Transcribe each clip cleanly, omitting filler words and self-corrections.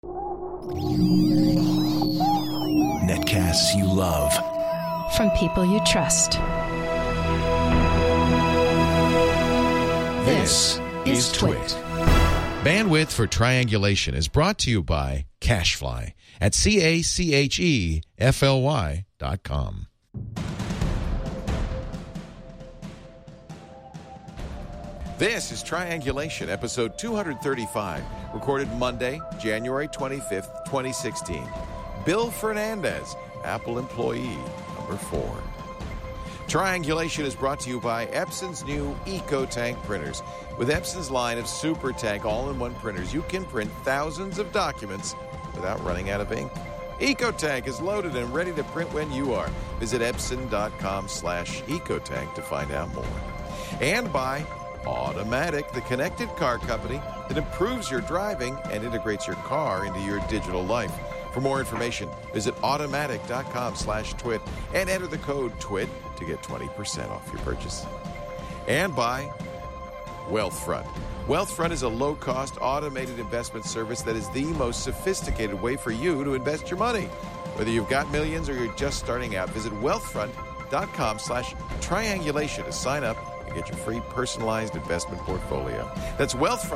Netcasts you love. From people you trust. This is Twit. Bandwidth for Triangulation is brought to you by CacheFly at CACHEFLY.com. This is Triangulation, episode 235, recorded Monday, January 25th, 2016. Bill Fernandez, Apple employee number 4. Triangulation is brought to you by Epson's new EcoTank printers. With Epson's line of SuperTank all-in-one printers, you can print thousands of documents without running out of ink. EcoTank is loaded and ready to print when you are. Visit Epson.com/EcoTank to find out more. And by Automatic, the connected car company that improves your driving and integrates your car into your digital life. For more information, visit automatic.com/twit and enter the code TWIT to get 20% off your purchase. And by Wealthfront. Wealthfront is a low-cost automated investment service that is the most sophisticated way for you to invest your money. Whether you've got millions or you're just starting out, visit wealthfront.com/triangulation to sign up and get your free personalized investment portfolio. That's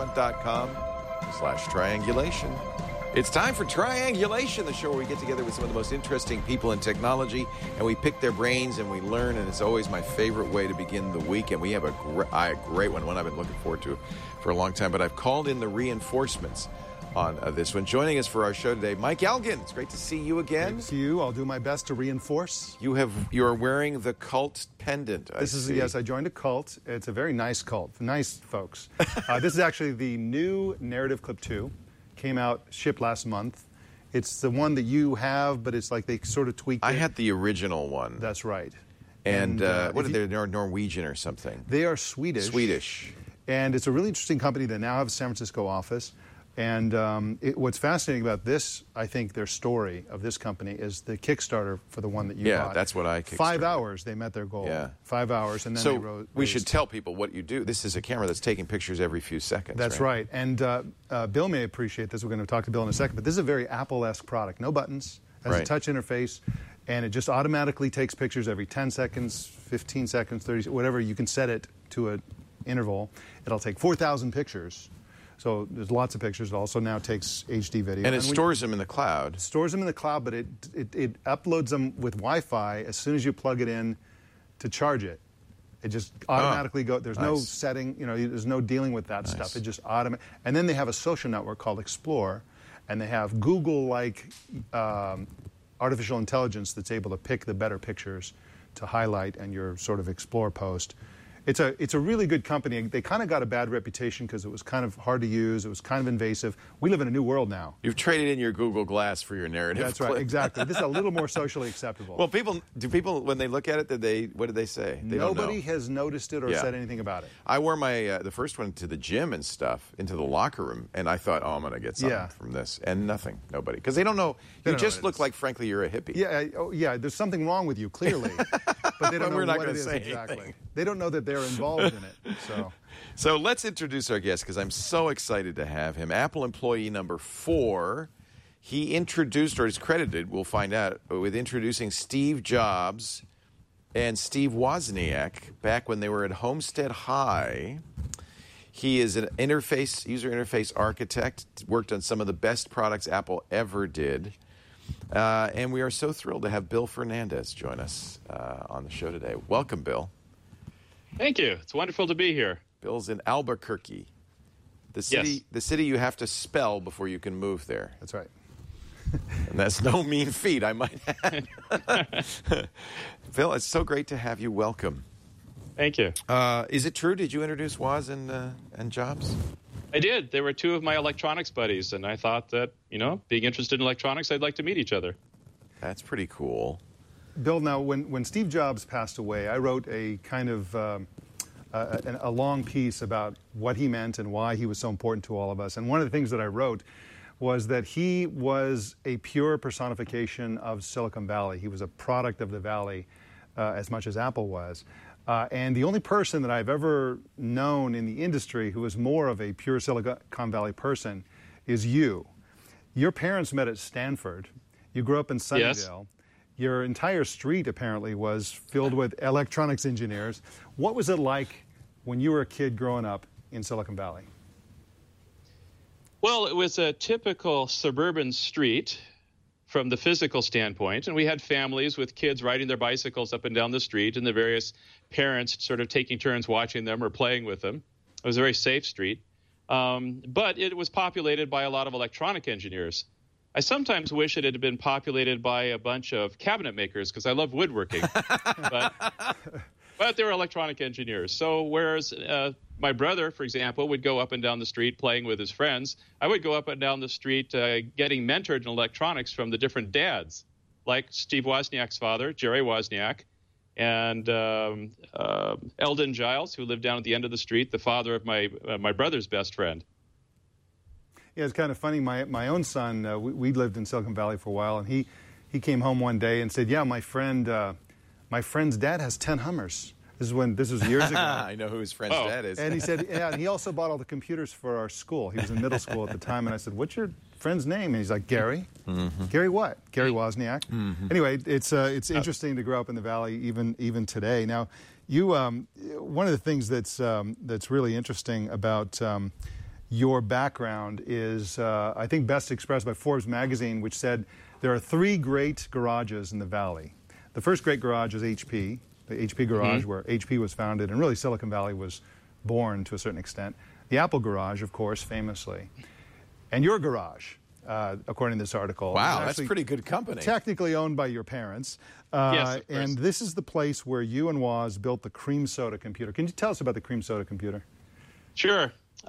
wealthfront.com/triangulation. It's time for Triangulation, the show where we get together with some of the most interesting people in technology, and we pick their brains and we learn, and it's always my favorite way to begin the week, and we have a great one I've been looking forward to for a long time, but I've called in the reinforcements on this one. Joining us for our show today, Mike Elgin. It's great to see you again. Great to see you. I'll do my best to reinforce. You are wearing the cult pendant. Yes, I joined a cult. It's a very nice cult. Nice folks. This is actually the new Narrative Clip 2. Came out, shipped last month. It's the one that you have, but it's like they sort of tweaked it. I had the original one. That's right. And what are they, Norwegian or something? They are Swedish. Swedish. And it's a really interesting company that now have a San Francisco office. And what's fascinating about this, I think, their story of this company is the Kickstarter for the one that you bought. Yeah, that's what I kickstarted. 5 hours, they met their goal. Yeah. 5 hours, and then they wrote. We should tell people what you do. This is a camera that's taking pictures every few seconds. That's right. And Bill may appreciate this. We're going to talk to Bill in a second. But this is a very Apple-esque product. No buttons. Has a touch interface. And it just automatically takes pictures every 10 seconds, 15 seconds, 30, whatever. You can set it to an interval. It'll take 4,000 pictures. So there's lots of pictures. It also now takes HD video. And it stores them in the cloud. Stores them in the cloud, but it uploads them with Wi-Fi as soon as you plug it in to charge it. It just automatically goes. There's no setting, there's no dealing with that stuff. It just automatically. And then they have a social network called Explore, and they have Google-like artificial intelligence that's able to pick the better pictures to highlight and your sort of Explore post. It's a really good company. They kind of got a bad reputation because it was kind of hard to use. It was kind of invasive. We live in a new world now. You've traded in your Google Glass for your Narrative That's Clip. Right, exactly. This is a little more socially acceptable. Well, do people, when they look at it, what did they say? Nobody has noticed it or said anything about it. I wore my the first one to the gym and stuff, into the locker room, and I thought, I'm going to get something from this. And nothing. Nobody. Because they don't know. You just look like, frankly, you're a hippie. Yeah, there's something wrong with you, clearly. But they don't know what it is exactly. Anything. They don't know that they're involved in it. So let's introduce our guest, because I'm so excited to have him. Apple employee number 4. He introduced, or is credited, we'll find out, with introducing Steve Jobs and Steve Wozniak back when they were at Homestead High. He is an user interface architect, worked on some of the best products Apple ever did. And we are so thrilled to have Bill Fernandez join us on the show today. Welcome, Bill. Thank you. It's wonderful to be here. Bill's in Albuquerque, the city you have to spell before you can move there. That's right. And that's no mean feat, I might add. Bill, it's so great to have you. Welcome. Thank you. Is it true? Did you introduce Woz and Jobs? I did. They were two of my electronics buddies, and I thought that, being interested in electronics, I'd like to meet each other. That's pretty cool. Bill, now, when Steve Jobs passed away, I wrote a kind of a long piece about what he meant and why he was so important to all of us. And one of the things that I wrote was that he was a pure personification of Silicon Valley. He was a product of the Valley as much as Apple was. And the only person that I've ever known in the industry who is more of a pure Silicon Valley person is you. Your parents met at Stanford. You grew up in Sunnydale. Yes. Your entire street apparently was filled with electronics engineers. What was it like when you were a kid growing up in Silicon Valley? Well, it was a typical suburban street from the physical standpoint, and we had families with kids riding their bicycles up and down the street, and the various parents sort of taking turns watching them or playing with them. It was a very safe street, but it was populated by a lot of electronic engineers. I sometimes wish it had been populated by a bunch of cabinet makers because I love woodworking, but they were electronic engineers. So whereas my brother, for example, would go up and down the street playing with his friends, I would go up and down the street getting mentored in electronics from the different dads, like Steve Wozniak's father, Jerry Wozniak, and Eldon Giles, who lived down at the end of the street, the father of my brother's best friend. Yeah, it's kind of funny. My own son, we lived in Silicon Valley for a while, and he came home one day and said, "Yeah, my friend's dad has 10 Hummers." This was years ago. I know who his friend's dad is. And he said, yeah, and he also bought all the computers for our school. He was in middle school at the time, and I said, "What's your friend's name?" And he's like, "Gary." Mm-hmm. Gary what? Gary Wozniak. Mm-hmm. Anyway, it's interesting to grow up in the Valley even today. Now, you one of the things that's really interesting about your background is, I think, best expressed by Forbes magazine, which said there are 3 great garages in the Valley. The first great garage is HP, the HP garage, where HP was founded, and really Silicon Valley was born to a certain extent. The Apple garage, of course, famously. And your garage, according to this article. Wow, that's pretty good company. Technically owned by your parents. Yes, of course. And this is the place where you and Woz built the cream soda computer. Can you tell us about the cream soda computer? Sure.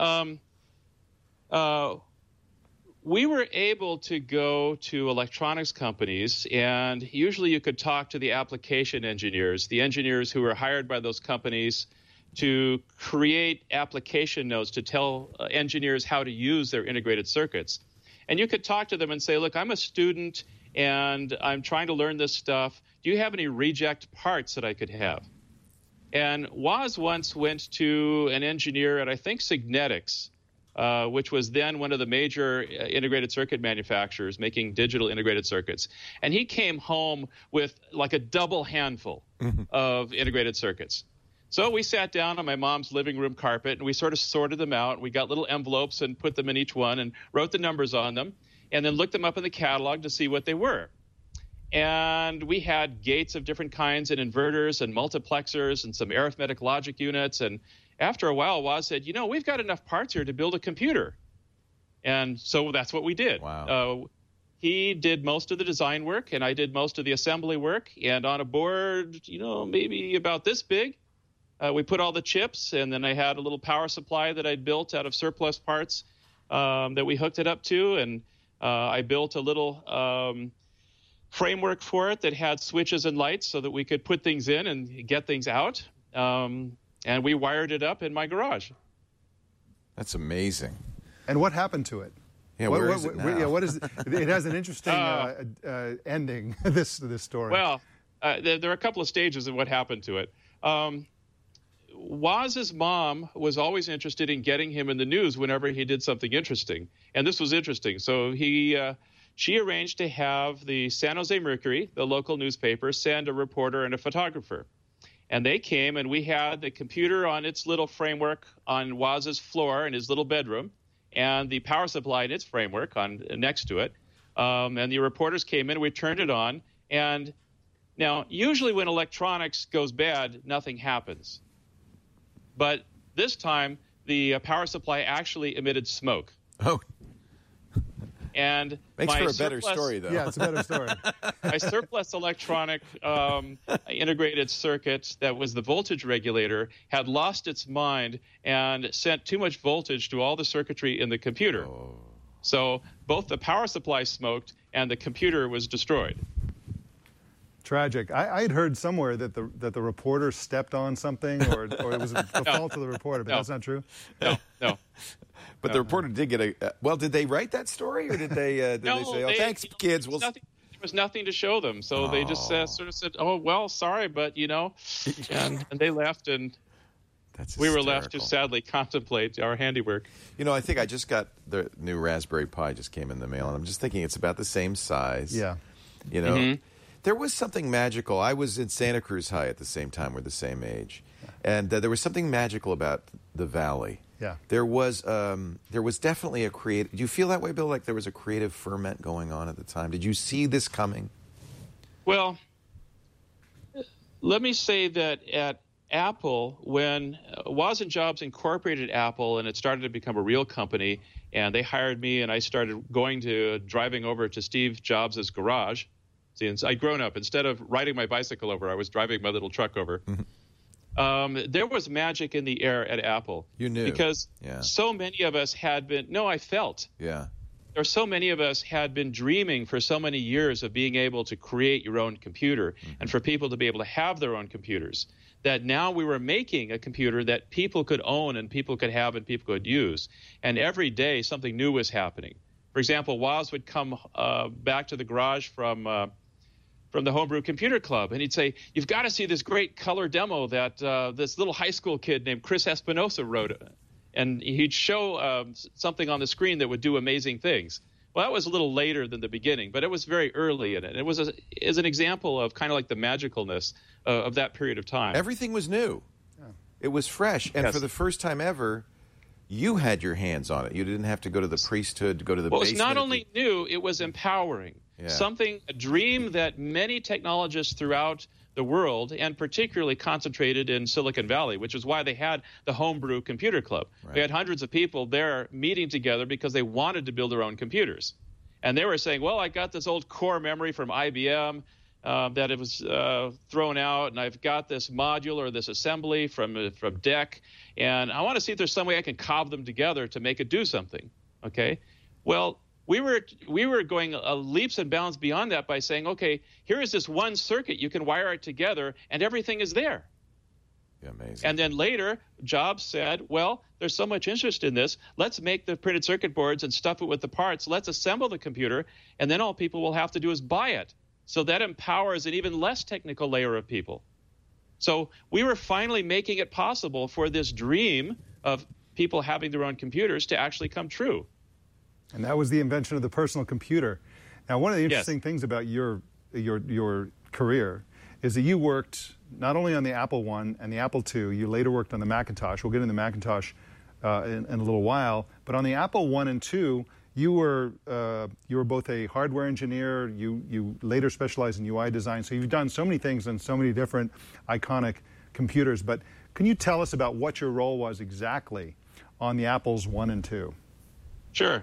We were able to go to electronics companies, and usually you could talk to the application engineers, the engineers who were hired by those companies to create application notes to tell engineers how to use their integrated circuits. And you could talk to them and say, "Look, I'm a student, and I'm trying to learn this stuff. Do you have any reject parts that I could have?" And Woz once went to an engineer at, I think, Signetics, which was then one of the major integrated circuit manufacturers making digital integrated circuits. And he came home with like a double handful of integrated circuits. So we sat down on my mom's living room carpet, and we sort of sorted them out. We got little envelopes and put them in each one and wrote the numbers on them, and then looked them up in the catalog to see what they were. And we had gates of different kinds and inverters and multiplexers and some arithmetic logic units. And after a while, Woz said, "We've got enough parts here to build a computer." And so that's what we did. Wow. He did most of the design work, and I did most of the assembly work. And on a board, maybe about this big, we put all the chips, and then I had a little power supply that I'd built out of surplus parts that we hooked it up to. And I built a little framework for it that had switches and lights so that we could put things in and get things out. And we wired it up in my garage. That's amazing. And what happened to it? Yeah, where is it now? Yeah, what is it? It has an interesting ending, this story. Well, there are a couple of stages of what happened to it. Woz's mom was always interested in getting him in the news whenever he did something interesting. And this was interesting. So she arranged to have the San Jose Mercury, the local newspaper, send a reporter and a photographer. And they came, and we had the computer on its little framework on Woz's floor in his little bedroom, and the power supply in its framework next to it. And the reporters came in, we turned it on. And now, usually when electronics goes bad, nothing happens. But this time, the power supply actually emitted smoke. Oh. And makes for a better story, though. Yeah, it's a better story. My surplus electronic integrated circuit that was the voltage regulator had lost its mind and sent too much voltage to all the circuitry in the computer. Oh. So both the power supply smoked and the computer was destroyed. Tragic. I had heard somewhere that the reporter stepped on something, or it was the fault of the reporter, but that's not true. No. But the reporter did get did they write that story, or did they they say, "Oh, thanks, kids"? There was nothing to show them, so they just sort of said, "Oh, well, sorry, but and they left, and That's we were left to hysterical. sadly contemplate our handiwork. I think I just got the new Raspberry Pi just came in the mail, and I'm just thinking it's about the same size. Yeah. There was something magical. I was in Santa Cruz High at the same time. We're the same age. And there was something magical about the Valley. Yeah. There was definitely a creative... Do you feel that way, Bill, like there was a creative ferment going on at the time? Did you see this coming? Well, let me say that at Apple, when Woz and Jobs incorporated Apple and it started to become a real company, and they hired me and I started driving over to Steve Jobs' garage. See, I'd grown up. Instead of riding my bicycle over, I was driving my little truck over. There was magic in the air at Apple. You knew. Because so many of us had been, I felt. Yeah. There are so many of us had been dreaming for so many years of being able to create your own computer and for people to be able to have their own computers, that now we were making a computer that people could own and people could have and people could use. And every day something new was happening. For example, Woz would come back to the garage from the Homebrew Computer Club, and he'd say, "You've got to see this great color demo that this little high school kid named Chris Espinosa wrote." And he'd show something on the screen that would do amazing things. Well, that was a little later than the beginning, but it was very early in it. It was as an example of kind of like the magicalness of that period of time. Everything was new. Yeah. It was fresh. And for the first time ever, you had your hands on it. You didn't have to go to the priesthood, go to the basement. Well, it's not only new, it was empowering. Yeah. A dream that many technologists throughout the world, and particularly concentrated in Silicon Valley, which is why they had the Homebrew Computer Club. Right. We had hundreds of people there meeting together because they wanted to build their own computers. And they were saying, well, I got this old core memory from IBM that it was thrown out, and I've got this module or this assembly from DEC, and I want to see if there's some way I can cob them together to make it do something. Okay? Well, we were going leaps and bounds beyond that by saying, okay, here is this one circuit. You can wire it together, and everything is there. Yeah, amazing. And then later, Jobs said, well, there's so much interest in this. Let's make the printed circuit boards and stuff it with the parts. Let's assemble the computer, and then all people will have to do is buy it. So that empowers an even less technical layer of people. So we were finally making it possible for this dream of people having their own computers to actually come true. And that was the invention of the personal computer. Now, one of the interesting things about your career is that you worked not only on the Apple I and the Apple II, you later worked on the Macintosh. We'll get into the Macintosh in a little while. But on the Apple I and II, you were both a hardware engineer. You later specialized in UI design. So you've done so many things on so many different iconic computers. But can you tell us about what your role was exactly on the Apples I and II? Sure.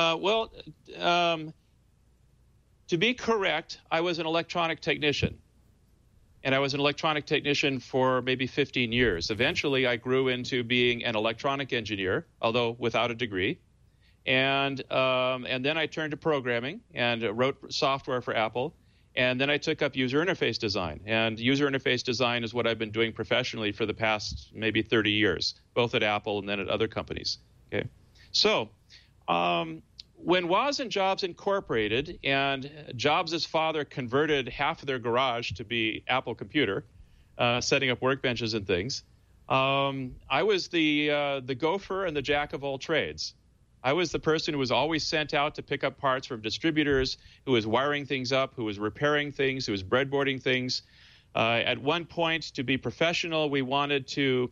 To be correct, I was an electronic technician. And I was an electronic technician for maybe 15 years. Eventually, I grew into being an electronic engineer, although without a degree. And then I turned to programming and wrote software for Apple. And then I took up user interface design. And user interface design is what I've been doing professionally for the past maybe 30 years, both at Apple and then at other companies. Okay, so when Woz and Jobs incorporated and Jobs' father converted half of their garage to be Apple Computer, setting up workbenches and things, I was the gopher and the jack of all trades. I was the person who was always sent out to pick up parts from distributors, who was wiring things up, who was repairing things, who was breadboarding things. At one point, to be professional, we wanted to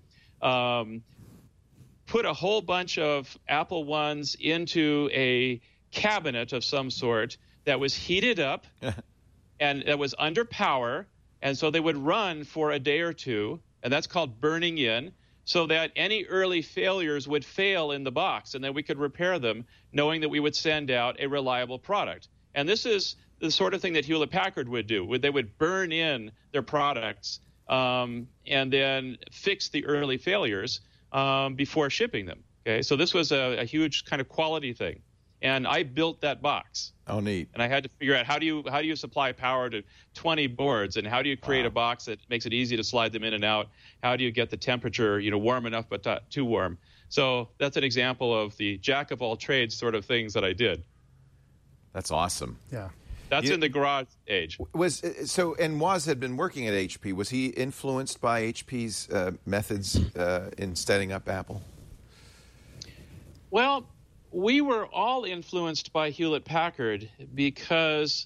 put a whole bunch of Apple I's into a cabinet of some sort that was heated up and that was under power, and so they would run for a day or two, and that's called burning in, so that any early failures would fail in the box, and then we could repair them, knowing that we would send out a reliable product. And this is the sort of thing that Hewlett-Packard would do. They would burn in their products and then fix the early failures before shipping them. Okay, so this was a huge kind of quality thing. And I built that box. Oh, neat. And I had to figure out how do you supply power to 20 boards, and how do you create a box that makes it easy to slide them in and out? How do you get the temperature, warm enough but not too warm? So that's an example of the jack of all trades sort of things that I did. That's awesome. Yeah. That's in the garage age. And Woz had been working at HP. Was he influenced by HP's methods in setting up Apple? Well, we were all influenced by Hewlett-Packard because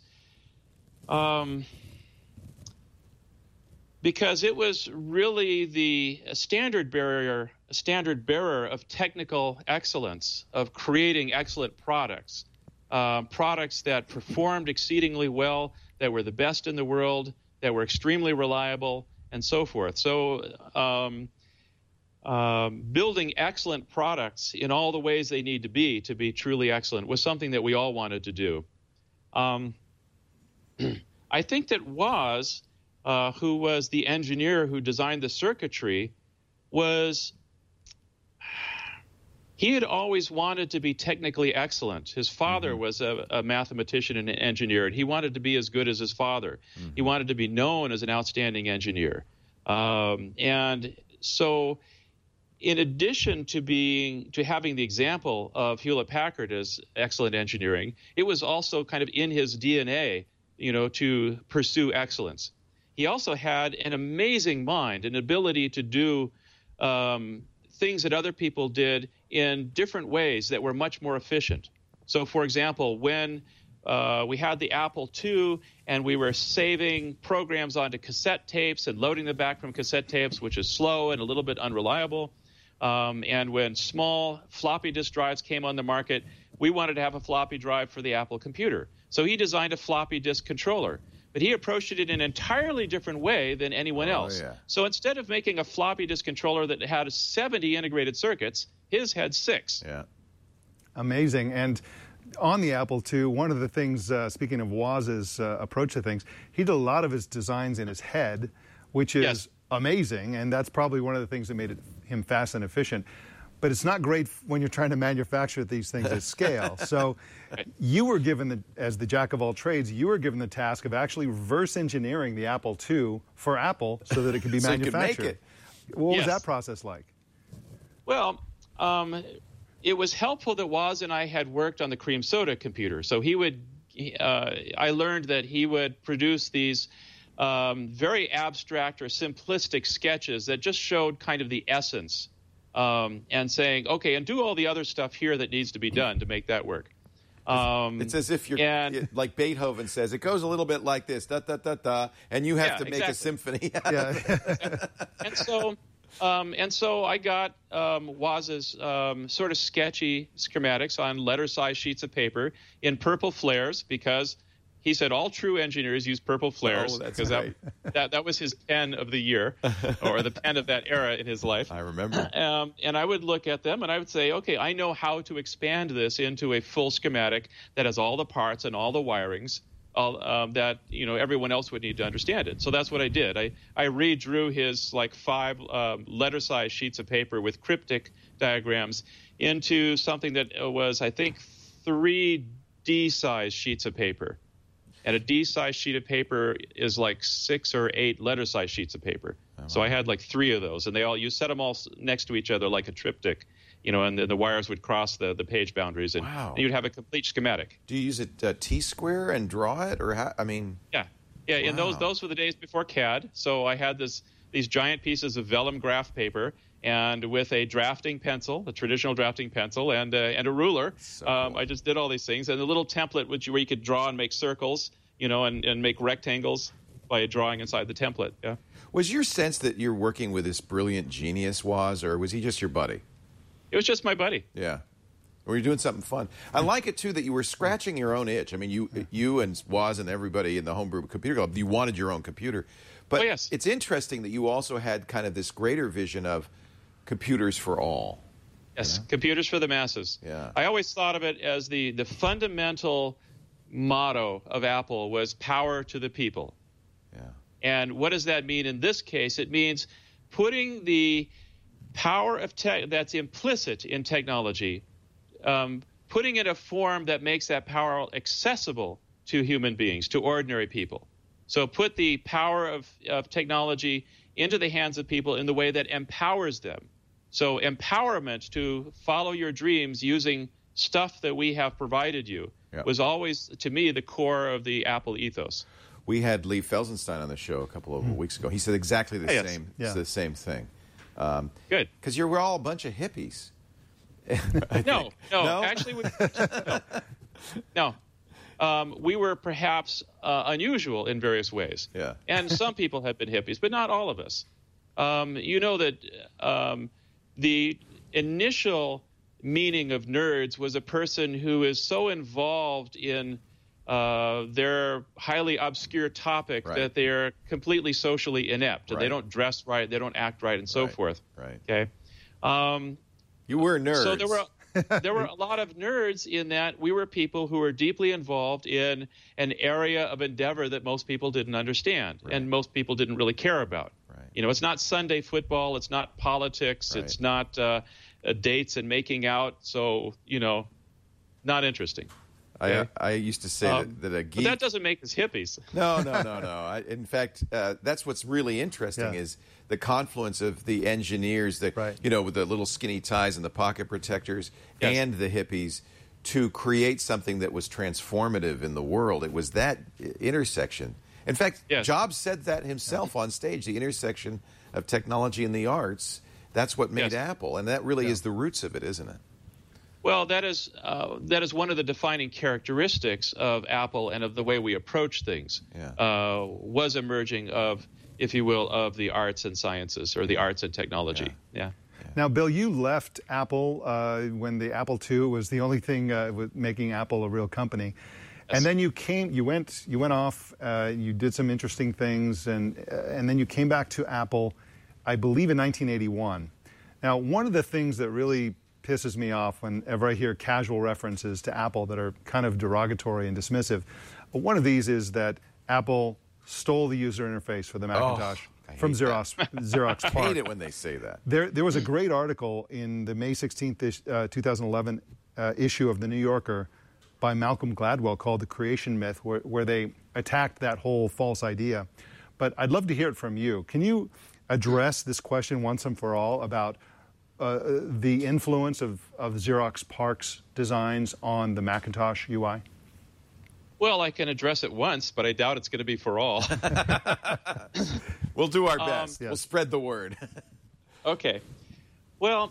it was really the standard bearer of technical excellence, of creating excellent products. Products that performed exceedingly well, that were the best in the world, that were extremely reliable, and so forth. So building excellent products in all the ways they need to be truly excellent was something that we all wanted to do. I think that Woz, who was the engineer who designed the circuitry, he had always wanted to be technically excellent. His father was a mathematician and an engineer, and he wanted to be as good as his father. He wanted to be known as an outstanding engineer. And so in addition to having the example of Hewlett-Packard as excellent engineering, it was also kind of in his DNA, to pursue excellence. He also had an amazing mind, an ability to do things that other people did in different ways that were much more efficient. So, for example, when we had the Apple II and we were saving programs onto cassette tapes and loading them back from cassette tapes, which is slow and a little bit unreliable, and when small floppy disk drives came on the market, we wanted to have a floppy drive for the Apple computer. So he designed a floppy disk controller. But he approached it in an entirely different way than anyone else. Yeah. So instead of making a floppy disk controller that had 70 integrated circuits, his had 6. Yeah. Amazing. And on the Apple II, one of the things, speaking of Woz's approach to things, he did a lot of his designs in his head, which is amazing, and that's probably one of the things that made him fast and efficient. But it's not great when you're trying to manufacture these things at scale. So you were given, as the jack of all trades, you were given the task of actually reverse engineering the Apple II for Apple so that it could be manufactured. It could make it. What was that process like? Well, it was helpful that Woz and I had worked on the cream soda computer. So I learned that he would produce these very abstract or simplistic sketches that just showed kind of the essence. And saying, okay, and do all the other stuff here that needs to be done to make that work. It's as if you're like Beethoven says, it goes a little bit like this, da da da da, and you have to make a symphony. And so I got Woz's sort of sketchy schematics on letter-sized sheets of paper in purple flares because he said all true engineers use purple flares because that was his pen of the year or the pen of that era in his life. I remember. And I would look at them and I would say, okay, I know how to expand this into a full schematic that has all the parts and all the wirings that everyone else would need to understand it. So that's what I did. I redrew his 5 letter-sized sheets of paper with cryptic diagrams into something that was, I think, 3 D-sized sheets of paper. And a D-sized sheet of paper is like 6 or 8 letter-sized sheets of paper. Oh, so I had 3 of those, and you set them all next to each other like a triptych, and then the wires would cross the page boundaries, and you'd have a complete schematic. Do you use a T-square and draw it, or how? I mean, yeah. Wow. And those were the days before CAD. So I had these giant pieces of vellum graph paper, and with a drafting pencil, a traditional drafting pencil, and a ruler. So cool. I just did all these things. And a little template where you could draw and make circles, and make rectangles by drawing inside the template. Yeah. Was your sense that you're working with this brilliant genius, Woz, or was he just your buddy? It was just my buddy. Yeah. Or you're doing something fun. I like it, too, that you were scratching your own itch. I mean, you and Woz and everybody in the Homebrew Computer Club, you wanted your own computer. But it's interesting that you also had kind of this greater vision of computers for all. Yes, computers for the masses. Yeah. I always thought of it as the fundamental motto of Apple was power to the people. Yeah. And what does that mean in this case? It means putting the power of tech that's implicit in technology, putting it in a form that makes that power accessible to human beings, to ordinary people. So put the power of technology into the hands of people in the way that empowers them. So empowerment to follow your dreams using stuff that we have provided you was always, to me, the core of the Apple ethos. We had Lee Felsenstein on the show a couple of weeks ago. He said exactly the same. Yeah. The same thing. Good. Because we're all a bunch of hippies. No, actually, no. We were perhaps unusual in various ways. Yeah. And some people have been hippies, but not all of us. You know that the initial meaning of nerds was a person who is so involved in their highly obscure topic that they are completely socially inept. And they don't dress right, they don't act right, and so forth. Right. Okay. You were nerds. So there were a lot of nerds in that we were people who were deeply involved in an area of endeavor that most people didn't understand and most people didn't really care about. Right. You know, it's not Sunday football, it's not politics, it's not dates and making out. So, you know, not interesting. Okay? I used to say that a geek... But that doesn't make us hippies. No. In fact, that's what's really interesting is the confluence of the engineers, with the little skinny ties and the pocket protectors, and the hippies to create something that was transformative in the world. It was that intersection. In fact, Jobs said that himself on stage, the intersection of technology and the arts. That's what made Apple, and that really is the roots of it, isn't it? Well, that is one of the defining characteristics of Apple and of the way we approach things. Was emerging of, if you will, of the arts and sciences or the arts and technology. Yeah. Now, Bill, you left Apple when the Apple II was the only thing making Apple a real company, and then you went off, you did some interesting things, and then you came back to Apple, I believe, in 1981. Now, one of the things that really pisses me off whenever I hear casual references to Apple that are kind of derogatory and dismissive. One of these is that Apple stole the user interface for the Macintosh from Xerox PARC. I hate it when they say that. There was a great article in the May 16th, 2011 issue of The New Yorker by Malcolm Gladwell called The Creation Myth, where they attacked that whole false idea. But I'd love to hear it from you. Can you address this question once and for all about the influence of Xerox PARC's designs on the Macintosh UI? Well, I can address it once, but I doubt it's going to be for all. We'll do our best. We'll spread the word. Okay. Well,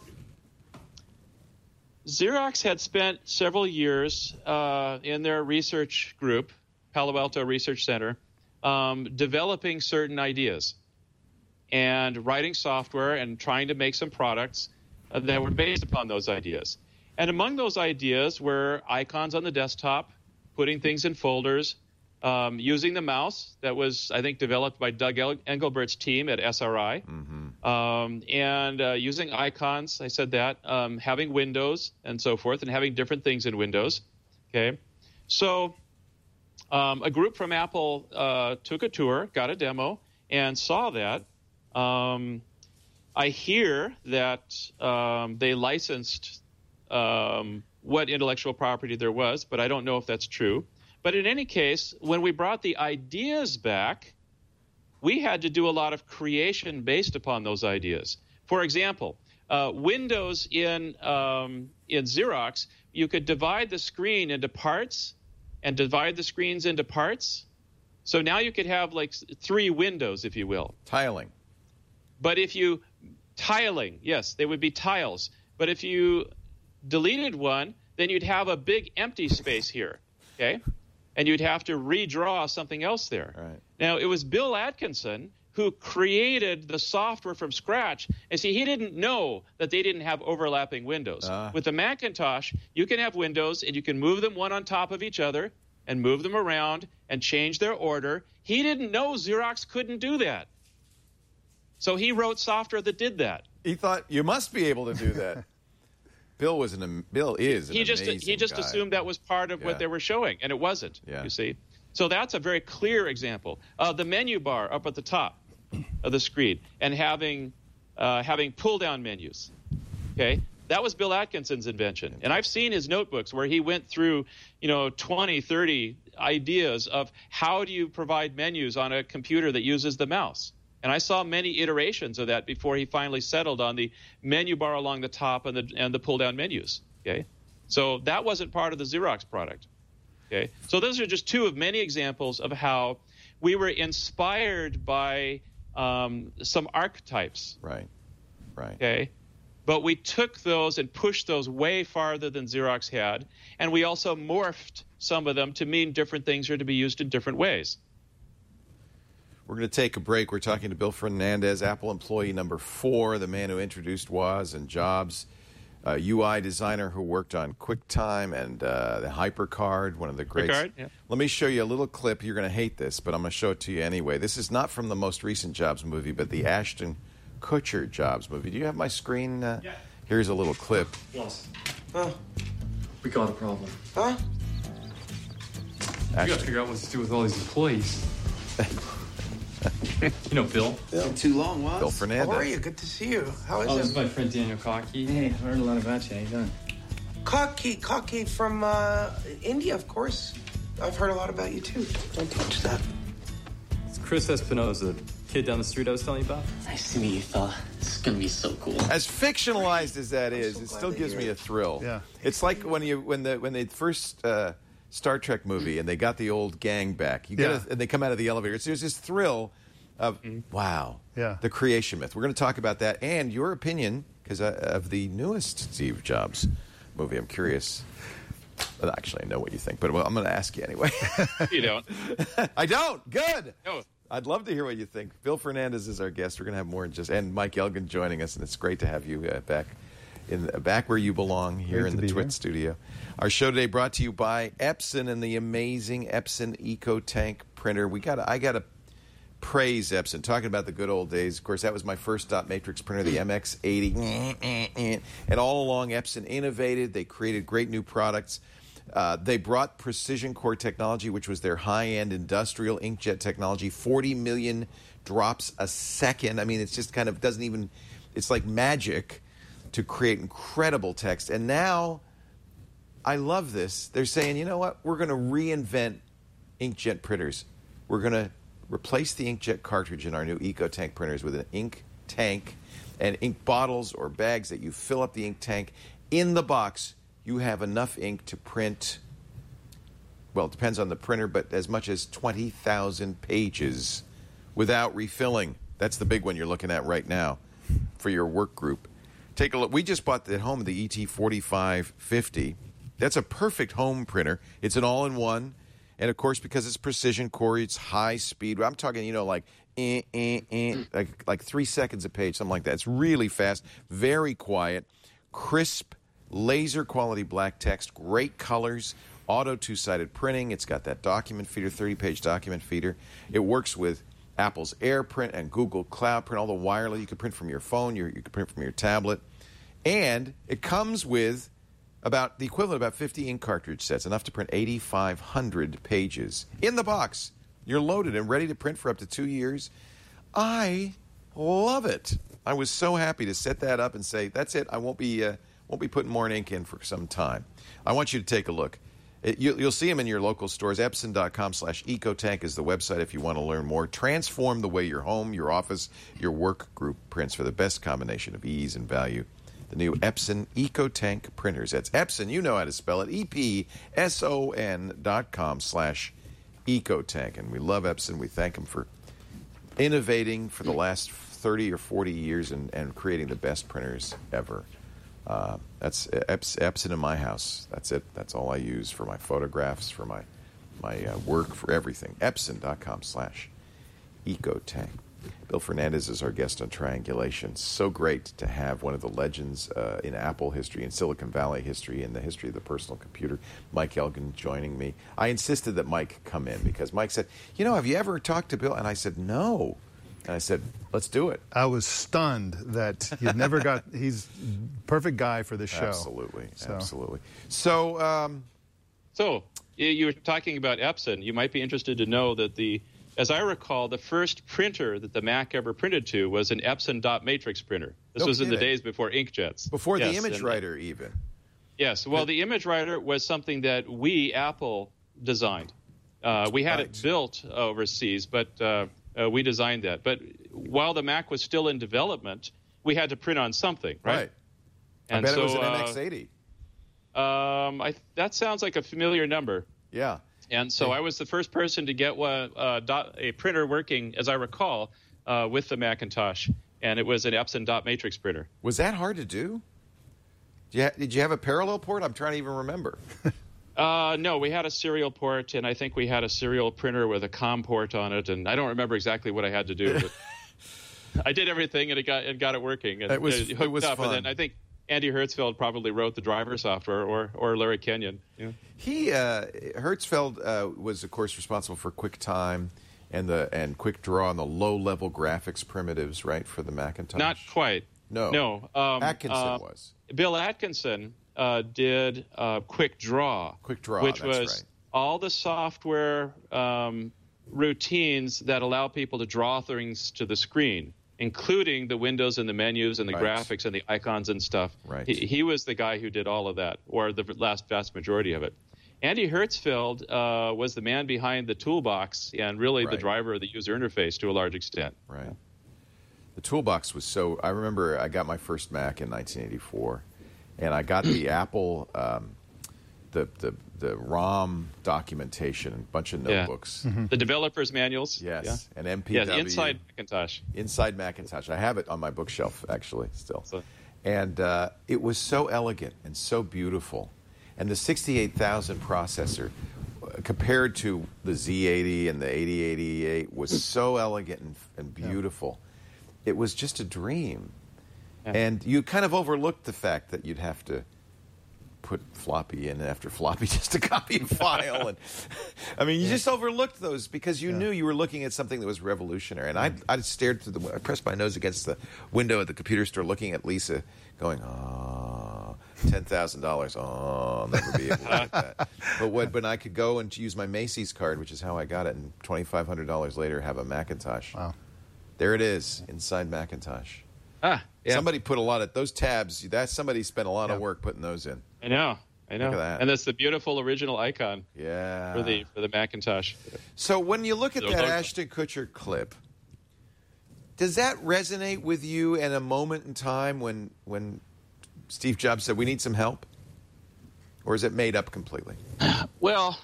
Xerox had spent several years in their research group, Palo Alto Research Center, developing certain ideas and writing software and trying to make some products that were based upon those ideas. And among those ideas were icons on the desktop, putting things in folders, using the mouse that was, I think, developed by Doug Engelbert's team at SRI, and using icons, I said that, having windows and so forth, and having different things in Windows. Okay, so a group from Apple took a tour, got a demo, and saw that. I hear that they licensed what intellectual property there was, but I don't know if that's true. But in any case, when we brought the ideas back, we had to do a lot of creation based upon those ideas. For example, Windows in Xerox, you could divide the screen into parts and divide the screens into parts. So now you could have like 3 windows, if you will. Tiling. But if you tiling, yes, they would be tiles. But if you deleted one, then you'd have a big empty space here, okay? And you'd have to redraw something else there. Right. Now, it was Bill Atkinson who created the software from scratch. And see, he didn't know that they didn't have overlapping windows. With the Macintosh, you can have windows, and you can move them one on top of each other and move them around and change their order. He didn't know Xerox couldn't do that. So he wrote software that did that. He thought, you must be able to do that. Bill is an amazing He just guy. assumed that was part of what they were showing, and it wasn't, you see. So that's a very clear example. The menu bar up at the top of the screen and having pull-down menus, okay? That was Bill Atkinson's invention. And I've seen his notebooks where he went through, 20, 30 ideas of how do you provide menus on a computer that uses the mouse. And I saw many iterations of that before he finally settled on the menu bar along the top and the pull-down menus. Okay, so that wasn't part of the Xerox product. Okay, so those are just two of many examples of how we were inspired by some archetypes. Right. Okay, but we took those and pushed those way farther than Xerox had, and we also morphed some of them to mean different things or to be used in different ways. We're going to take a break. We're talking to Bill Fernandez, Apple employee number 4, the man who introduced Woz and Jobs, UI designer who worked on QuickTime and the HyperCard, one of the greats. HyperCard, yeah. Let me show you a little clip. You're going to hate this, but I'm going to show it to you anyway. This is not from the most recent Jobs movie, but the Ashton Kutcher Jobs movie. Do you have my screen? Yeah. Here's a little clip. Plus. We got a problem. Huh? We gotta figure out what to do with all these employees. You know Bill. Been too long, Woz. Bill Fernandez. How are you? Good to see you. How is Oh, it? this is my friend Daniel Cockey. Hey, heard a lot about you. How you doing? Cocky from India, of course. I've heard a lot about you, too. Don't touch that. It's Chris Espinosa, kid down the street I was telling you about. Nice to meet you, fella. This is gonna be so cool. As fictionalized as that is, it still gives me a thrill. Yeah. It's like when they first Star Trek movie and they got the old gang back. And they come out of the elevator. So there's this thrill of wow, the creation myth. We're going to talk about that and your opinion because of the newest Steve Jobs movie. I'm curious. Well, actually, I know what you think, but I'm going to ask you anyway. You don't. I don't. Good. No. I'd love to hear what you think. Bill Fernandez is our guest. We're going to have more and Mike Elgin joining us, and it's great to have you back where you belong here in the Twit studio. Our show today brought to you by Epson and the amazing Epson EcoTank printer. I got to praise Epson. Talking about the good old days, of course, that was my first dot matrix printer, the MX80. And all along, Epson innovated. They created great new products. They brought Precision Core technology, which was their high-end industrial inkjet technology, 40 million drops a second. I mean, it's just kind of it's like magic to create incredible text. And now, I love this. They're saying, you know what? We're going to reinvent inkjet printers. We're going to replace the inkjet cartridge in our new EcoTank printers with an ink tank and ink bottles or bags that you fill up the ink tank. In the box, you have enough ink to print, well, it depends on the printer, but as much as 20,000 pages without refilling. That's the big one you're looking at right now for your work group. Take a look. We just bought at home the ET4550. That's a perfect home printer. It's an all-in-one. And, of course, because it's Precision Core, it's high speed. I'm talking, like 3 seconds a page, something like that. It's really fast, very quiet, crisp, laser-quality black text, great colors, auto two-sided printing. It's got that document feeder, 30-page document feeder. It works with Apple's AirPrint and Google Cloud Print, all the wireless. You can print from your phone, you can print from your tablet. And it comes with about the equivalent of about 50 ink cartridge sets, enough to print 8,500 pages. In the box, you're loaded and ready to print for up to 2 years. I love it. I was so happy to set that up and say, that's it. I won't be putting more ink in for some time. I want you to take a look. You'll see them in your local stores. Epson.com/EcoTank is the website if you want to learn more. Transform the way your home, your office, your work group prints for the best combination of ease and value. The new Epson EcoTank printers. That's Epson. You know how to spell it. EPSON.com/EcoTank. And we love Epson. We thank them for innovating for the last 30 or 40 years and creating the best printers ever. That's Epson in my house. That's it. That's all I use for my photographs, for my work, for everything. Epson.com/EcoTank. Bill Fernandez is our guest on Triangulation. So great to have one of the legends in Apple history, in Silicon Valley history, in the history of the personal computer, Mike Elgin, joining me. I insisted that Mike come in because Mike said, have you ever talked to Bill? And I said, no. And I said, let's do it. I was stunned that he's never got. He's perfect guy for this show. Absolutely. So you were talking about Epson. You might be interested to know that as I recall, the first printer that the Mac ever printed to was an Epson dot matrix printer. This was in the days before inkjets. Before the image writer even. Yes. Well, the image writer was something that we, Apple, designed. We had it built overseas, but we designed that. But while the Mac was still in development, we had to print on something, right? And I bet it was an MX80. That sounds like a familiar number. Yeah. And so I was the first person to get a printer working, as I recall, with the Macintosh, and it was an Epson dot matrix printer. Was that hard to do? Did you have a parallel port? I'm trying to even remember. No, we had a serial port, and I think we had a serial printer with a COM port on it, and I don't remember exactly what I had to do, but I did everything, and it got it working. And it was up, fun. And then I think Andy Hertzfeld probably wrote the driver software, or Larry Kenyon. Yeah. Hertzfeld was, of course, responsible for QuickTime and Quick Draw and the low-level graphics primitives, right, for the Macintosh? Not quite. No. Atkinson was. Bill Atkinson did Quick Draw. Quick Draw, which that's was right. all the software routines that allow people to draw things to the screen, including the windows and the menus and the graphics and the icons and stuff. Right. He was the guy who did all of that, or the vast majority of it. Andy Hertzfeld was the man behind the toolbox and really the driver of the user interface to a large extent. Right. The toolbox was so... I remember I got my first Mac in 1984, and I got the Apple... The ROM documentation, a bunch of notebooks. Yeah. Mm-hmm. The developer's manuals. Yes, yeah. and MPW. Yeah, the Inside Macintosh. Inside Macintosh. I have it on my bookshelf, actually, still. And it was so elegant and so beautiful. And the 68,000 processor, compared to the Z80 and the 8088, was so elegant and beautiful. Yeah. It was just a dream. Yeah. And you kind of overlooked the fact that you'd have to put floppy in after floppy just to copy a file. And I mean, you just overlooked those because you knew you were looking at something that was revolutionary. And I stared through I pressed my nose against the window at the computer store looking at Lisa going, oh, $10,000. Oh, I'll never be able to get that. But when I could go and use my Macy's card, which is how I got it, and $2,500 later have a Macintosh. Wow. There it is, Inside Macintosh. Yeah. Somebody put a lot of those tabs. Somebody spent a lot of work putting those in. I know. Look at that. And that's the beautiful original icon. Yeah. For the Macintosh. So when you look at that Ashton Kutcher clip, does that resonate with you in a moment in time when Steve Jobs said we need some help, or is it made up completely? Well,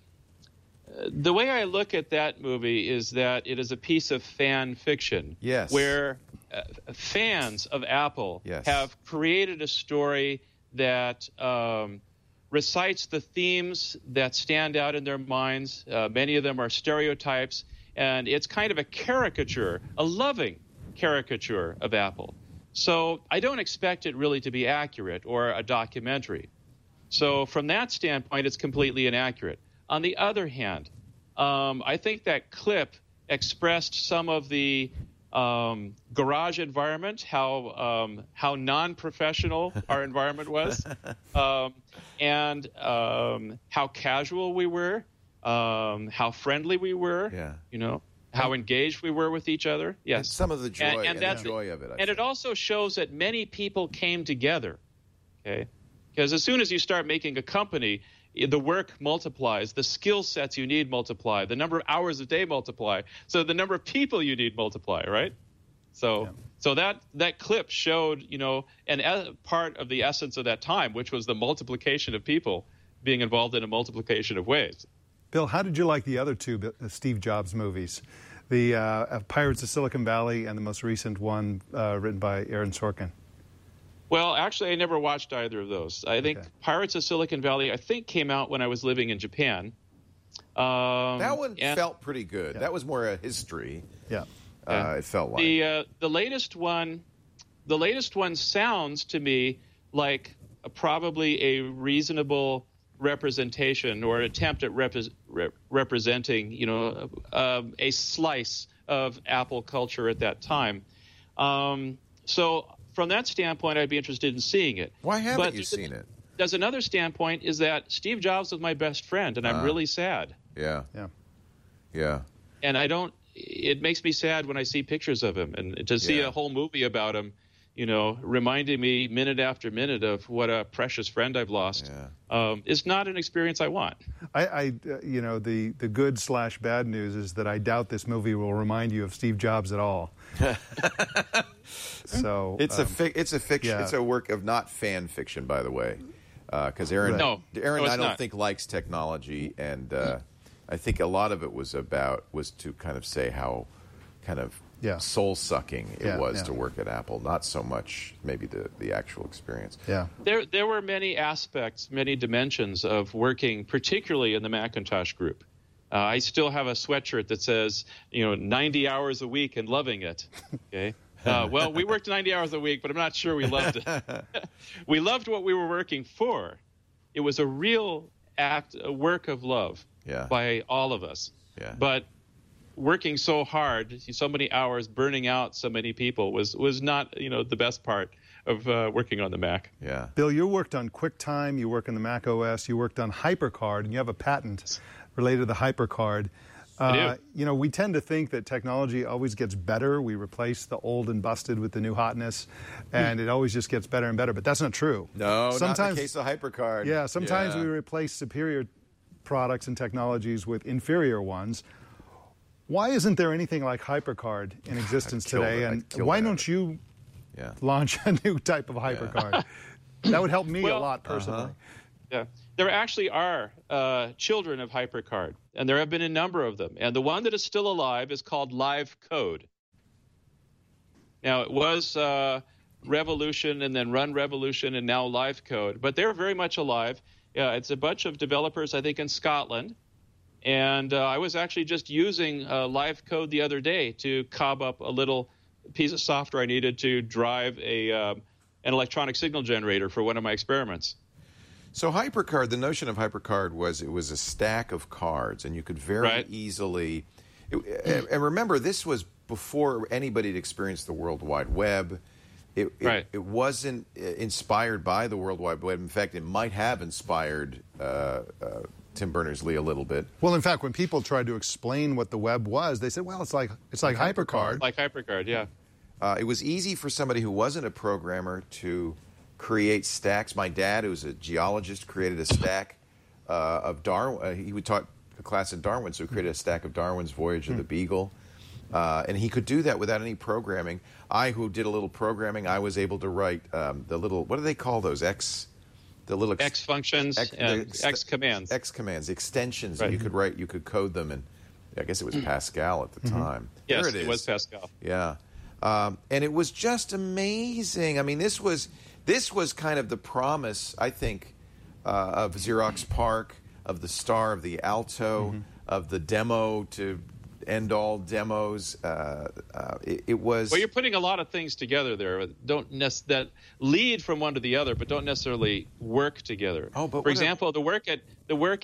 the way I look at that movie is that it is a piece of fan fiction. Yes. Where fans of Apple have created a story that recites the themes that stand out in their minds. Many of them are stereotypes, and it's kind of a caricature, a loving caricature of Apple. So I don't expect it really to be accurate or a documentary. So from that standpoint, it's completely inaccurate. On the other hand, I think that clip expressed some of the garage environment, how non-professional our environment was, and how casual we were, how friendly we were, how engaged we were with each other. Yes, and some of the joy and the joy of it. And it also shows that many people came together. Okay, because as soon as you start making a company, the work multiplies, the skill sets you need multiply, the number of hours a day multiply, so the number of people you need multiply, right? So that clip showed, an part of the essence of that time, which was the multiplication of people being involved in a multiplication of ways. Bill, how did you like the other two Steve Jobs movies? The Pirates of Silicon Valley and the most recent one written by Aaron Sorkin. Well, actually, I never watched either of those. I think Pirates of Silicon Valley, came out when I was living in Japan. That one felt pretty good. That was more a history. Yeah. It felt like the latest one. The latest one sounds to me like probably a reasonable representation or attempt at representing, a slice of Apple culture at that time. So from that standpoint, I'd be interested in seeing it. Why haven't you seen it? There's another standpoint is that Steve Jobs was my best friend, and I'm really sad. Yeah. And it makes me sad when I see pictures of him, and to see a whole movie about him, reminding me minute after minute of what a precious friend I've lost. Is not an experience I want. The good/bad news is that I doubt this movie will remind you of Steve Jobs at all. So it's a fiction. Yeah. It's a work of not fan fiction, by the way. because Aaron, No, Aaron, it's I don't not. think likes technology, and I think a lot of it was to kind of say how kind of soul-sucking it was to work at Apple, not so much maybe the actual experience. Yeah. There were many aspects, many dimensions of working, particularly in the Macintosh group. I still have a sweatshirt that says, 90 hours a week and loving it. Okay. Well, we worked 90 hours a week, but I'm not sure we loved it. We loved what we were working for. It was a real act, a work of love by all of us. Yeah. But working so hard, so many hours, burning out so many people was not, the best part of working on the Mac. Yeah. Bill, you worked on QuickTime, you work on the Mac OS, you worked on HyperCard, and you have a patent related to the HyperCard. I do. We tend to think that technology always gets better. We replace the old and busted with the new hotness, and it always just gets better and better. But that's not true. No, not in the case of HyperCard. Yeah, sometimes we replace superior products and technologies with inferior ones. Why isn't there anything like HyperCard in existence today? And why don't you launch a new type of HyperCard? That would help me a lot personally. Yeah, there actually are children of HyperCard, and there have been a number of them. And the one that is still alive is called Live Code. Now, it was Revolution and then Run Revolution and now Live Code, but they're very much alive. It's a bunch of developers, I think, in Scotland. And I was actually just using Live Code the other day to cob up a little piece of software I needed to drive an electronic signal generator for one of my experiments. So HyperCard, the notion of HyperCard was it was a stack of cards, and you could very easily. And remember, this was before anybody had experienced the World Wide Web. It wasn't inspired by the World Wide Web. In fact, it might have inspired Tim Berners-Lee a little bit. Well, in fact, when people tried to explain what the web was, they said, "Well, it's like HyperCard." Like HyperCard, yeah. It was easy for somebody who wasn't a programmer to create stacks. My dad, who was a geologist, created a stack of Darwin. He would taught a class in Darwin, so he created a stack of Darwin's Voyage of the Beagle. And he could do that without any programming. I, who did a little programming, I was able to write the little, what do they call those? X functions and X commands. X commands, extensions that you could write, you could code them, and I guess it was Pascal at the time. Yes, there it is. It was Pascal. Yeah. And it was just amazing. I mean, this was kind of the promise, I think, of Xerox PARC, of the Star, of the Alto, of the demo to end all demos. It was. Well, you're putting a lot of things together there. That lead from one to the other, but don't necessarily work together. Oh, but for example, the work at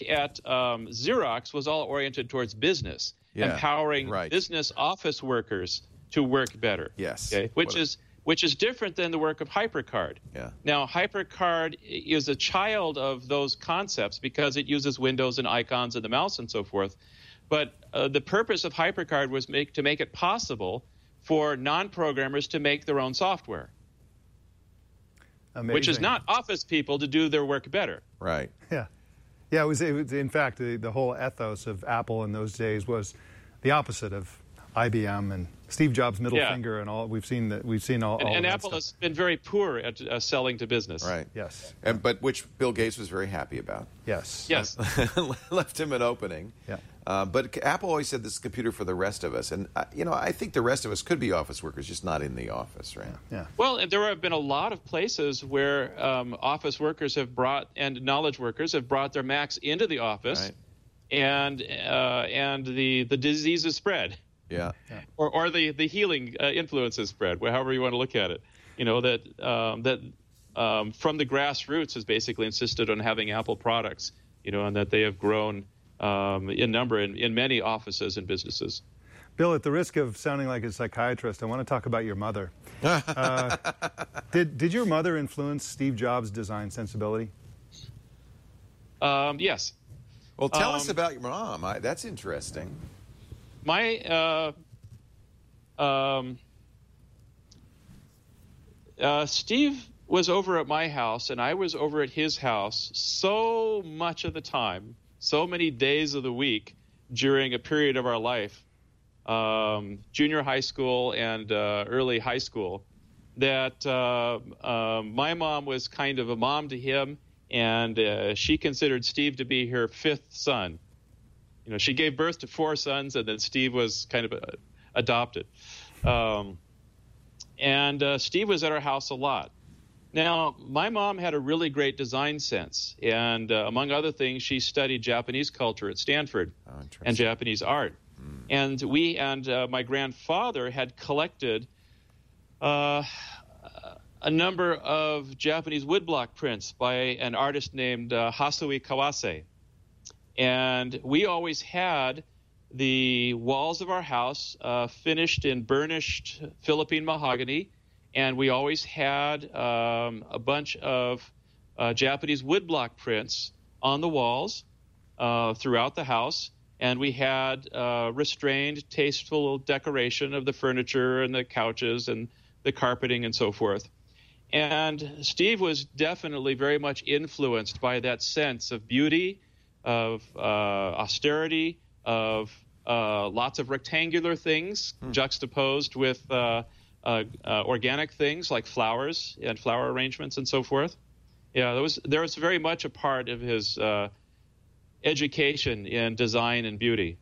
Xerox was all oriented towards business, empowering business office workers to work better. Yes. Okay? Which is different than the work of HyperCard. Yeah. Now, HyperCard is a child of those concepts because it uses Windows and icons and the mouse and so forth. But the purpose of HyperCard was to make it possible for non-programmers to make their own software. Amazing. Which is not office people to do their work better. Right. Yeah. Yeah, it was in fact, the whole ethos of Apple in those days was the opposite of IBM and Steve Jobs' middle finger and all. We've seen all. And that Apple stuff. has been very poor at selling to business. Right. Yes. But which Bill Gates was very happy about. Yes. Yes. Left him an opening. Yeah. But Apple always said this is a computer for the rest of us, and I think the rest of us could be office workers, just not in the office, right? Yeah. Well, there have been a lot of places where office workers and knowledge workers have brought their Macs into the office, and the diseases spread. Yeah. Or the healing influences spread, however you want to look at it. That from the grassroots has basically insisted on having Apple products, and that they have grown in number in many offices and businesses. Bill, at the risk of sounding like a psychiatrist, I want to talk about your mother. Did your mother influence Steve Jobs' design sensibility? Yes. Well, tell us about your mom. That's interesting. Steve was over at my house, and I was over at his house so much of the time, so many days of the week during a period of our life, junior high school and early high school, that my mom was kind of a mom to him, and she considered Steve to be her fifth son. You know, she gave birth to 4 sons, and then Steve was kind of adopted. Steve was at our house a lot. Now, my mom had a really great design sense, and among other things, she studied Japanese culture at Stanford and Japanese art. And my grandfather had collected a number of Japanese woodblock prints by an artist named Hasui Kawase. And we always had the walls of our house finished in burnished Philippine mahogany, and we always had a bunch of Japanese woodblock prints on the walls throughout the house, and we had restrained, tasteful decoration of the furniture and the couches and the carpeting and so forth. And Steve was definitely very much influenced by that sense of beauty, of austerity, of lots of rectangular things juxtaposed with organic things like flowers and flower arrangements and so forth. Yeah, there was very much a part of his education in design and beauty.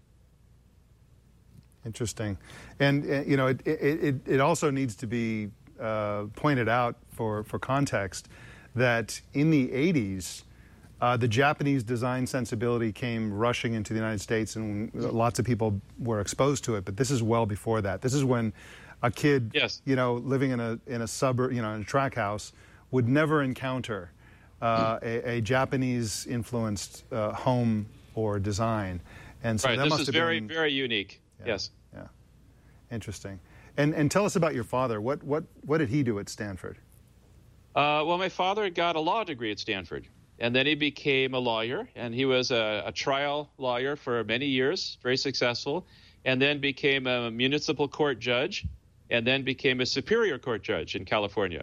Interesting. And you know, it also needs to be pointed out for context that in the 80s, the Japanese design sensibility came rushing into the United States, and lots of people were exposed to it. But this is well before that. This is when a kid, you know, living in a suburb, you know, in a track house, would never encounter a Japanese-influenced home or design. And so that must have been very, very unique. Yeah, yes. Yeah. Interesting. And tell us about your father. What did he do at Stanford? Well, my father got a law degree at Stanford, and then he became a lawyer, and he was a trial lawyer for many years, very successful, and then became a municipal court judge, and then became a superior court judge in California.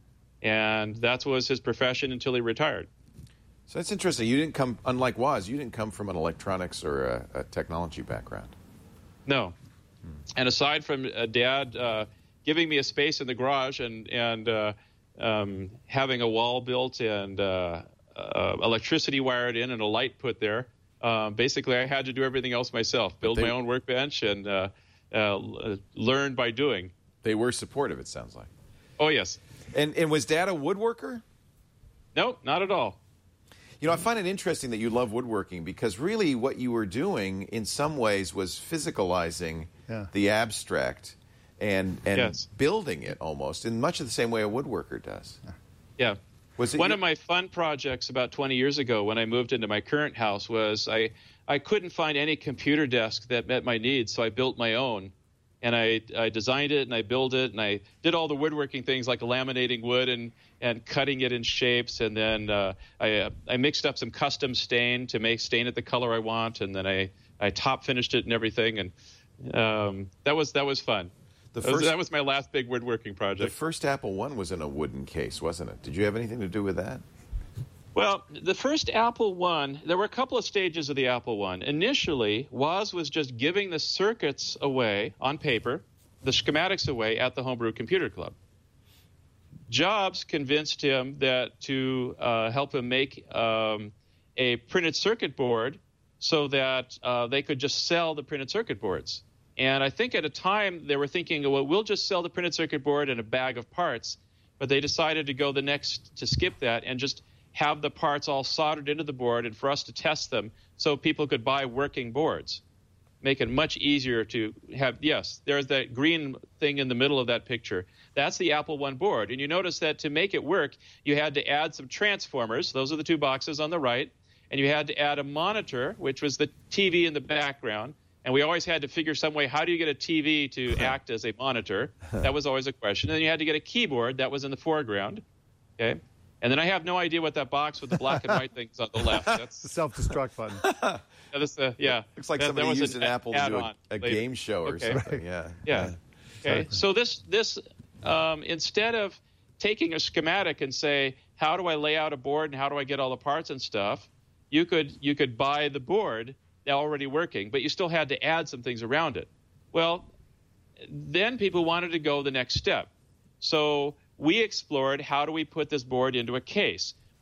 And that was his profession until he retired. So that's interesting. You didn't come, unlike Woz, you didn't come from an electronics or a technology background. No. And aside from Dad giving me a space in the garage and having a wall built and electricity wired in and a light put there, basically I had to do everything else myself, build my own workbench and learn by doing. They were supportive, it sounds like. Oh, yes. And was Dad a woodworker? No, not at all. You know, I find it interesting that you love woodworking because really what you were doing in some ways was physicalizing the abstract and building it almost in much of the same way a woodworker does. Yeah. One of my fun projects about 20 years ago when I moved into my current house was I couldn't find any computer desk that met my needs, so I built my own. And I designed it and I built it and I did all the woodworking things like laminating wood and cutting it in shapes. And then I mixed up some custom stain to stain it the color I want. And then I top finished it and everything. And that was fun. That was my last big woodworking project. The first Apple I was in a wooden case, wasn't it? Did you have anything to do with that? Well, the first Apple I, there were a couple of stages of the Apple I. Initially, Woz was just giving the circuits away on paper, the schematics away at the Homebrew Computer Club. Jobs convinced him that to help him make a printed circuit board so that they could just sell the printed circuit boards. And I think at a time they were thinking, well, we'll just sell the printed circuit board and a bag of parts. But they decided to skip that and just have the parts all soldered into the board and for us to test them so people could buy working boards. Make it much easier to have, there's that green thing in the middle of that picture. That's the Apple I board. And you notice that to make it work, you had to add some transformers. Those are the 2 boxes on the right. And you had to add a monitor, which was the TV in the background. And we always had to figure some way, how do you get a TV to act as a monitor? That was always a question. And then you had to get a keyboard. That was in the foreground. Okay. And then I have no idea what that box with the black and white thing is on the left. That's the self-destruct button. Looks like somebody used an Apple to do a game show or something. Right. Yeah. Okay. So this instead of taking a schematic and say, how do I lay out a board and how do I get all the parts and stuff, you could buy the board already working, but you still had to add some things around it. Well, then people wanted to go the next step. So we explored, how do we put this board into a case?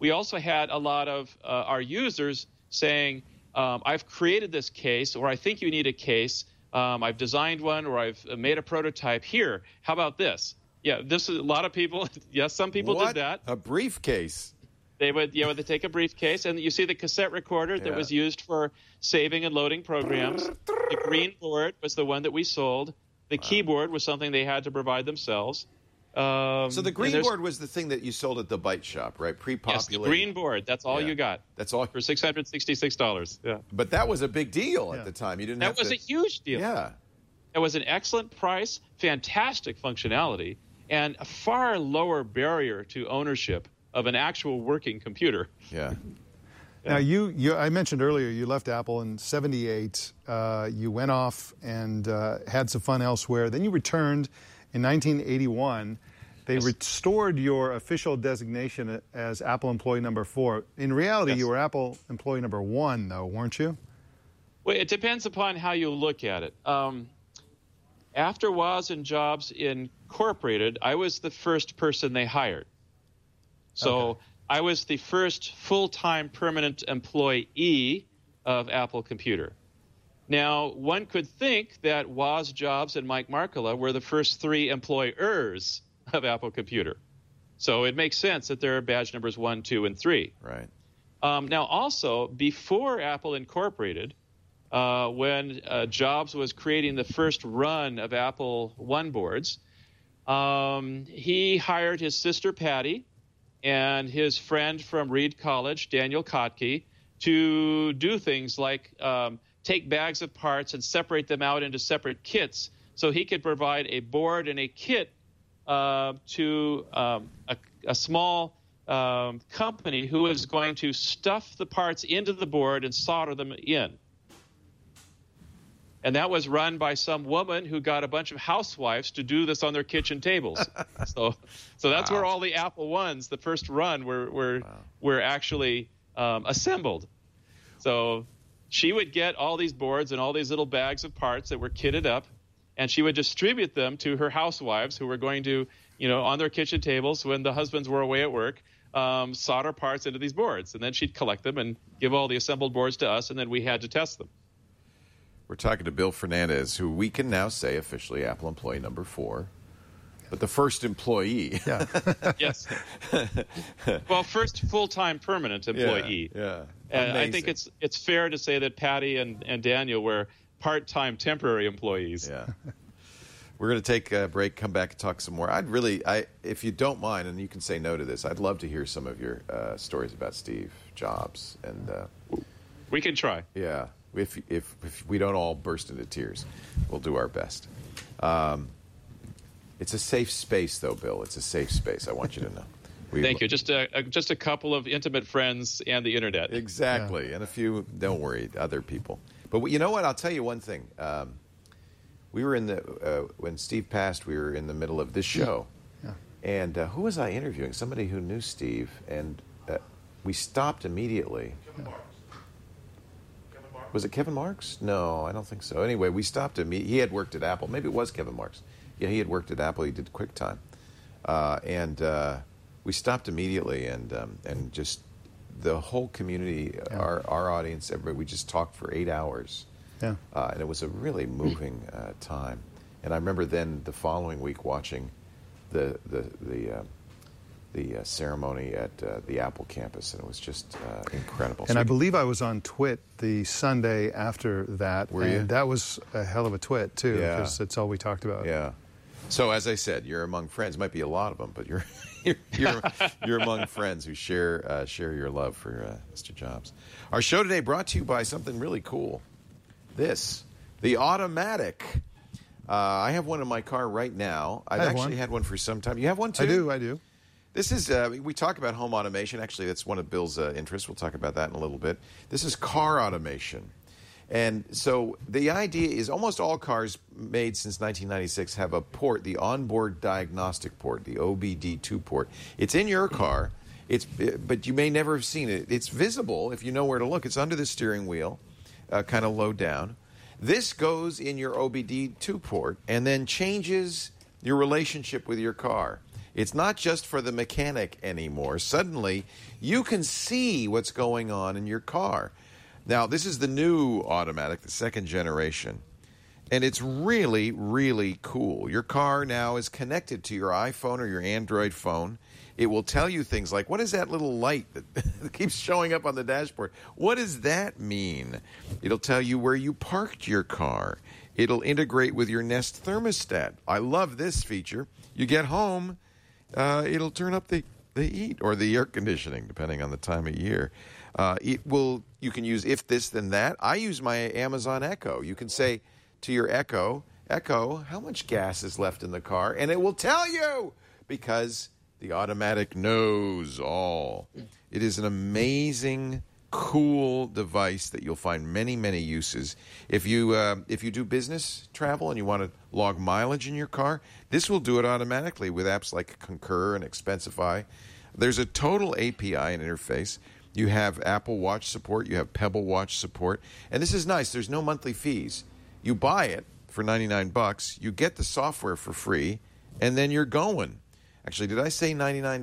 we also had a lot of our users saying, I've created this case, or I think you need a case. I've designed one, or I've made a prototype. Here, how about this? Yeah, this is a lot of people. Yes, some people did that. A briefcase. They would, they take a briefcase, and you see the cassette recorder that was used for saving and loading programs. The green board was the one that we sold. The keyboard was something they had to provide themselves. So the green board was the thing that you sold at the Byte Shop, right? Yes, the green board. That's all you got. That's all for $666. Yeah, but that was a big deal at the time. You didn't. That was a huge deal. Yeah, it was an excellent price, fantastic functionality, and a far lower barrier to ownership of an actual working computer. Yeah. Now, I mentioned earlier you left Apple in '78. You went off and had some fun elsewhere. Then you returned in 1981. They restored your official designation as Apple employee number 4. In reality, you were Apple employee number 1, though, weren't you? Well, it depends upon how you look at it. After Woz and Jobs Incorporated, I was the first person they hired. So I was the first full-time permanent employee of Apple Computer. Now, one could think that Woz, Jobs, and Mike Markkula were the first 3 employers of Apple Computer. So it makes sense that there are badge numbers 1, 2, and 3. Right. Now, also, before Apple Incorporated, when Jobs was creating the first run of Apple One boards, he hired his sister Patty and his friend from Reed College, Daniel Kotke, to do things like take bags of parts and separate them out into separate kits so he could provide a board and a kit to a small company who was going to stuff the parts into the board and solder them in. And that was run by some woman who got a bunch of housewives to do this on their kitchen tables. So that's where all the Apple Ones, the first run, were actually assembled. So she would get all these boards and all these little bags of parts that were kitted up, and she would distribute them to her housewives who were going to, on their kitchen tables when the husbands were away at work, solder parts into these boards. And then she'd collect them and give all the assembled boards to us, and then we had to test them. We're talking to Bill Fernandez, who we can now say officially Apple employee number 4, but the first employee. Yeah. Yes. Well, first full-time permanent employee. Yeah. And I think it's fair to say that Patty and Daniel were part-time temporary employees. Yeah. We're going to take a break, come back and talk some more. If you don't mind, and you can say no to this, I'd love to hear some of your stories about Steve Jobs. And we can try. Yeah. If we don't all burst into tears, we'll do our best. It's a safe space, though, Bill. It's a safe space. I want you to know. Thank you. Just a couple of intimate friends and the internet. Exactly, and a few. Don't worry, other people. But you know what? I'll tell you one thing. We were when Steve passed. We were in the middle of this show, and who was I interviewing? Somebody who knew Steve, and we stopped immediately. Was it Kevin Marks? No, I don't think so. Anyway, we stopped him. He had worked at Apple. Maybe it was Kevin Marks. Yeah, he had worked at Apple. He did QuickTime. And we stopped immediately, and just the whole community, our audience, everybody, we just talked for 8 hours. Yeah. And it was a really moving time. And I remember then the following week watching the ceremony at the Apple campus, and it was just incredible. And I believe I was on Twit the Sunday after that. Were you? And that was a hell of a twit, too, because that's all we talked about. Yeah. So, as I said, you're among friends. Might be a lot of them, but you're among friends who share your love for Mr. Jobs. Our show today brought to you by something really cool. The Automatic. I have one in my car right now. I've actually had one for some time. You have one, too? I do. This is, we talk about home automation. Actually, that's one of Bill's interests. We'll talk about that in a little bit. This is car automation. And so the idea is almost all cars made since 1996 have a port, the onboard diagnostic port, the OBD2 port. It's in your car, but you may never have seen it. It's visible if you know where to look. It's under the steering wheel, kind of low down. This goes in your OBD2 port and then changes your relationship with your car. It's not just for the mechanic anymore. Suddenly, you can see what's going on in your car. Now, this is the new automatic, the second generation. And it's really, really cool. Your car now is connected to your iPhone or your Android phone. It will tell you things like, what is that little light that keeps showing up on the dashboard? What does that mean? It'll tell you where you parked your car. It'll integrate with your Nest thermostat. I love this feature. You get home, it'll turn up the heat or the air conditioning, depending on the time of year. You can use if this, then that. I use my Amazon Echo. You can say to your Echo, how much gas is left in the car? And it will tell you, because the automatic knows all. It is an amazing, cool device that you'll find many, many uses. If you do business travel and you want to log mileage in your car, this will do it automatically with apps like Concur and Expensify. There's a total API and interface. You have Apple Watch support. You have Pebble Watch support. And this is nice. There's no monthly fees. You buy it for $99. You get the software for free, and then you're going. Actually, did I say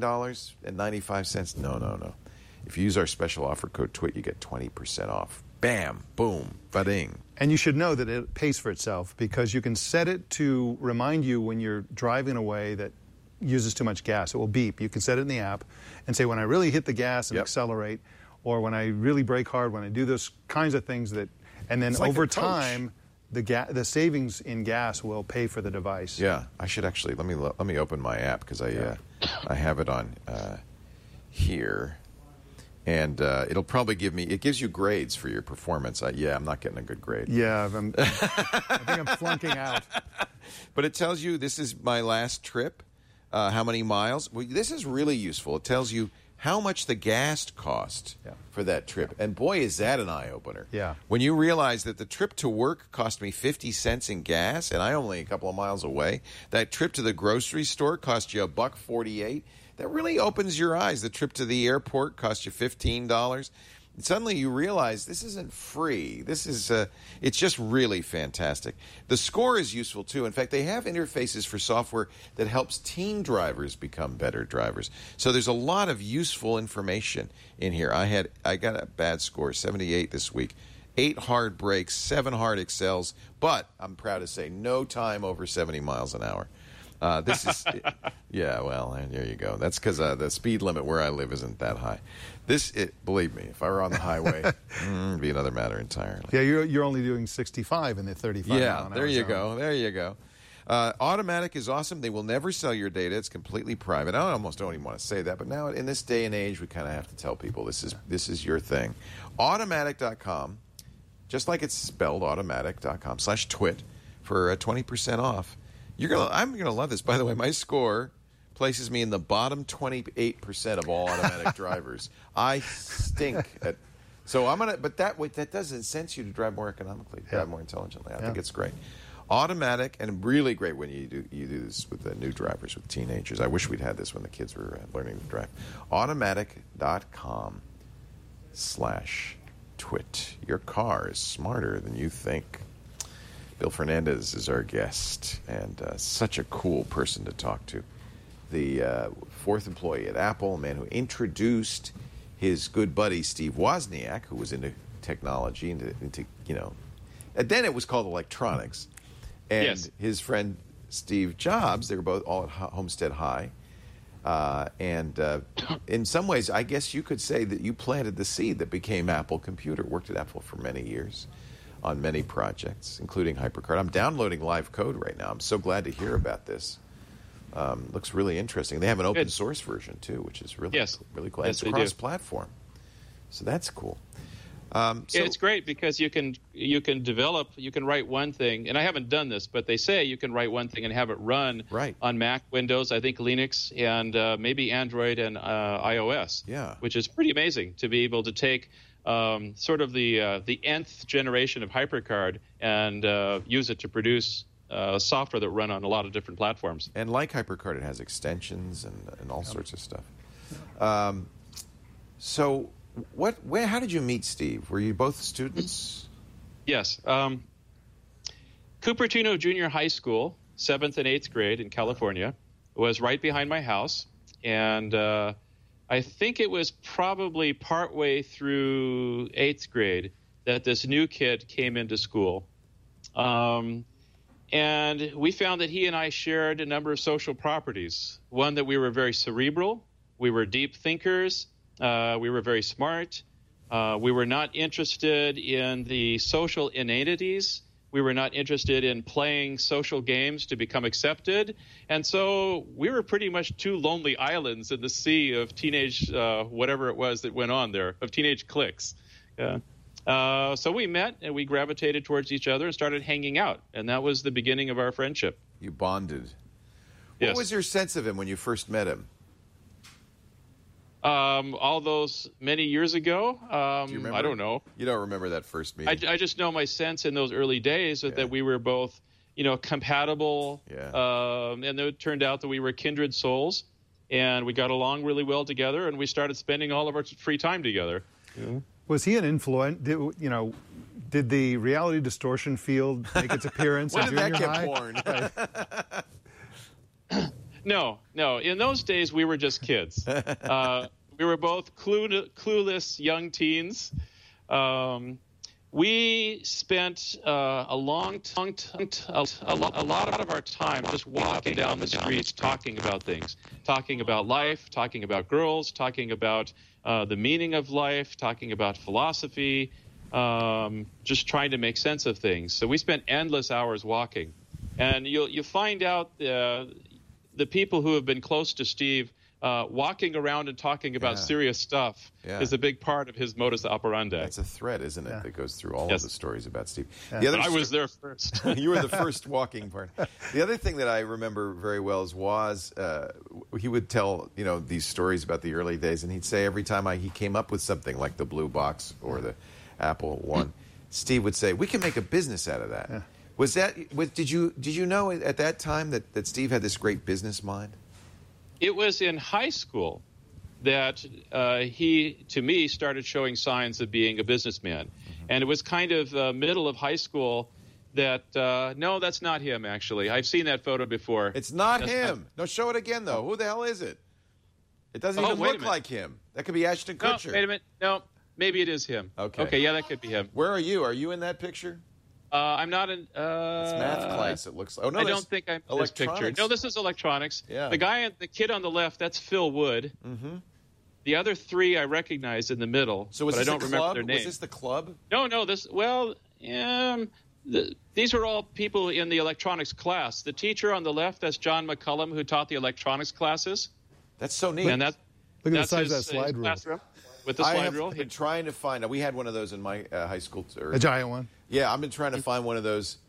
$99.95? No. If you use our special offer code TWIT, you get 20% off. Bam, boom, ba-ding. And you should know that it pays for itself because you can set it to remind you when you're driving away that uses too much gas. It will beep. You can set it in the app and say, when I really hit the gas and accelerate, or when I really brake hard, when I do those kinds of things that, and then over time, the savings in gas will pay for the device. Yeah, I should actually let me open my app because I have it on here, and it'll probably it gives you grades for your performance. I'm not getting a good grade. Yeah, I think I'm flunking out. But it tells you this is my last trip, how many miles. Well, this is really useful. It tells you how much the gas cost for that trip. And boy, is that an eye-opener. Yeah. When you realize that the trip to work cost me 50 cents in gas, and I'm only a couple of miles away, that trip to the grocery store cost you $1.48, that really opens your eyes. The trip to the airport cost you $15. And suddenly you realize this isn't free. This is it's just really fantastic. The score is useful too. In fact, they have interfaces for software that helps teen drivers become better drivers. So there's a lot of useful information in here. I got a bad score, 78 this week. 8 hard brakes, 7 hard accels, but I'm proud to say no time over 70 miles an hour. This is, well, there you go. That's because the speed limit where I live isn't that high. Believe me, if I were on the highway, it'd be another matter entirely. Yeah, you're only doing 65 in the 35 mile an hour there you go. There you go. Automatic is awesome. They will never sell your data. It's completely private. I almost don't even want to say that, but now in this day and age, we kind of have to tell people this is your thing. Automatic.com, just like it's spelled, automatic.com/twit for 20% off. I'm gonna love this. By the way, my score places me in the bottom 28% of all automatic drivers. I stink at. So I'm gonna. But that doesn't sense you to drive more economically, drive more intelligently. I think it's great. Automatic and really great when you do this with the new drivers, with teenagers. I wish we'd had this when the kids were learning to drive. Automatic.com/twit. Your car is smarter than you think. Bill Fernandez is our guest, and such a cool person to talk to. The fourth employee at Apple, a man who introduced his good buddy Steve Wozniak, who was into technology, into and then it was called electronics, and his friend Steve Jobs. They were both all at Homestead High, and in some ways, I guess you could say that you planted the seed that became Apple Computer. Worked at Apple for many years on many projects, including HyperCard. I'm downloading live code right now. I'm so glad to hear about this. Looks really interesting. They have an open source version too, which is really cool. It's cross-platform, so that's cool. It's great because you can write one thing, and I haven't done this, but they say you can write one thing and have it run on Mac, Windows, I think Linux, and maybe Android and iOS. Yeah, which is pretty amazing to be able to take sort of the nth generation of HyperCard and use it to produce software that run on a lot of different platforms. And like HyperCard, it has extensions and all sorts of stuff. So, how did you meet Steve? Were you both students? Yes. Cupertino Junior High School, 7th and 8th grade in California. was right behind my house, and I think it was probably partway through 8th grade that this new kid came into school. And we found that he and I shared a number of social properties. One, that we were very cerebral, we were deep thinkers, we were very smart, we were not interested in the social inanities, we were not interested in playing social games to become accepted, and so we were pretty much two lonely islands in the sea of teenage, whatever it was that went on there, of teenage cliques. So we met and we gravitated towards each other and started hanging out. And that was the beginning of our friendship. You bonded. Yes. What was your sense of him when you first met him? All those many years ago, Do you remember? I don't know. You don't remember that first meeting? I just know my sense in those early days that we were both, compatible. Yeah. And it turned out that we were kindred souls. And we got along really well together. And we started spending all of our free time together. Yeah. Was he an influence? Did the reality distortion field make its appearance in junior high? When did that get born? No. In those days, we were just kids. We were both clueless young teens. We spent a lot of our time just walking down the streets, talking about things, talking about life, talking about girls, talking about the meaning of life, talking about philosophy, just trying to make sense of things. So we spent endless hours walking. And you'll find out the people who have been close to Steve walking around and talking about serious stuff is a big part of his modus operandi. That's a thread, isn't it, that goes through all of the stories about Steve. Yeah. I was there first. You were the first walking part. The other thing that I remember very well is he would tell these stories about the early days, and he'd say every time he came up with something like the blue box or the Apple One, Steve would say, "We can make a business out of that." Yeah. Did you know at that time that Steve had this great business mind? It was in high school that he, to me, started showing signs of being a businessman. Mm-hmm. And it was kind of middle of high school that, no, that's not him, actually. I've seen that photo before. It's not him. No, show it again, though. Who the hell is it? It doesn't even look like him. That could be Ashton Kutcher. No, wait a minute. No, maybe it is him. Okay, yeah, that could be him. Where are you? Are you in that picture? I'm not in... it's math class, it looks like. Oh, no, I don't think I'm in this picture. No, this is electronics. Yeah. The kid on the left, that's Phil Wood. Mm-hmm. The other three I recognize in the middle, but I don't remember their names. Was this the club? No, these are all people in the electronics class. The teacher on the left, that's John McCullum, who taught the electronics classes. That's so neat. And look at the size of that slide rule. Classroom with the slide rule. I've been trying to find. We had one of those in my high school. A giant one. Yeah, I've been trying to find one of those,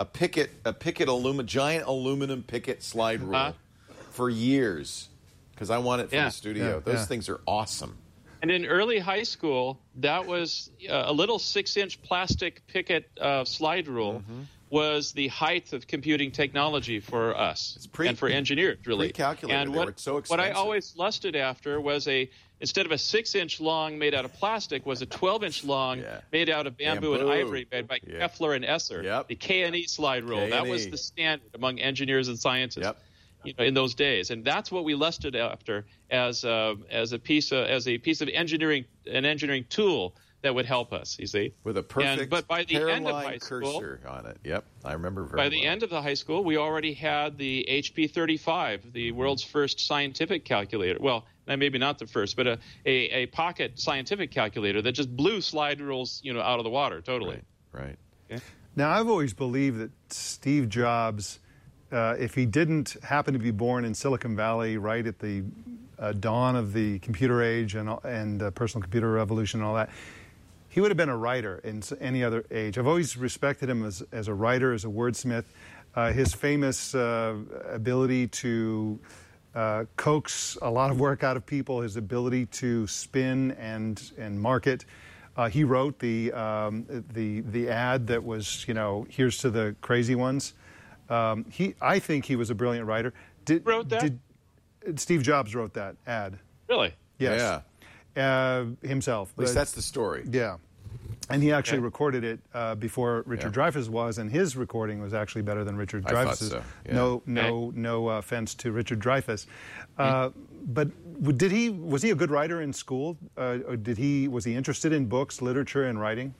giant aluminum Pickett slide rule for years, because I want it for the studio. Those things are awesome. And in early high school, that was a little 6-inch plastic Pickett slide rule was the height of computing technology for us and for engineers, really. Pre-calculated. And they were so expensive. What I always lusted after was instead of a 6-inch long made out of plastic, was a 12-inch long made out of bamboo and ivory made by Keffler and Esser. Yep. The K&E slide rule. That was the standard among engineers and scientists. Yep. In those days, and that's what we lusted after as a piece of engineering, an engineering tool that would help us. You see, with a perfect but by the end of high cursor school, on it. Yep, I remember very well. By well. the end of the high school, we already had the HP 35, the world's first scientific calculator. Well, maybe not the first, but a pocket scientific calculator that just blew slide rules, out of the water totally. Right. Okay. Now, I've always believed that Steve Jobs, if he didn't happen to be born in Silicon Valley right at the dawn of the computer age and personal computer revolution and all that, he would have been a writer in any other age. I've always respected him as a writer, as a wordsmith. His famous ability to coax a lot of work out of people, his ability to spin and market. He wrote the ad that was, here's to the crazy ones. I think he was a brilliant writer. Wrote that? Steve Jobs wrote that ad. Really? Yes. Yeah. Himself. At least that's the story. Yeah. And he actually recorded it before Richard Dreyfuss was, and his recording was actually better than Richard Dreyfuss's. I thought so. Yeah. No offense to Richard Dreyfuss, but was he a good writer in school? Or was he interested in books, literature, and writing?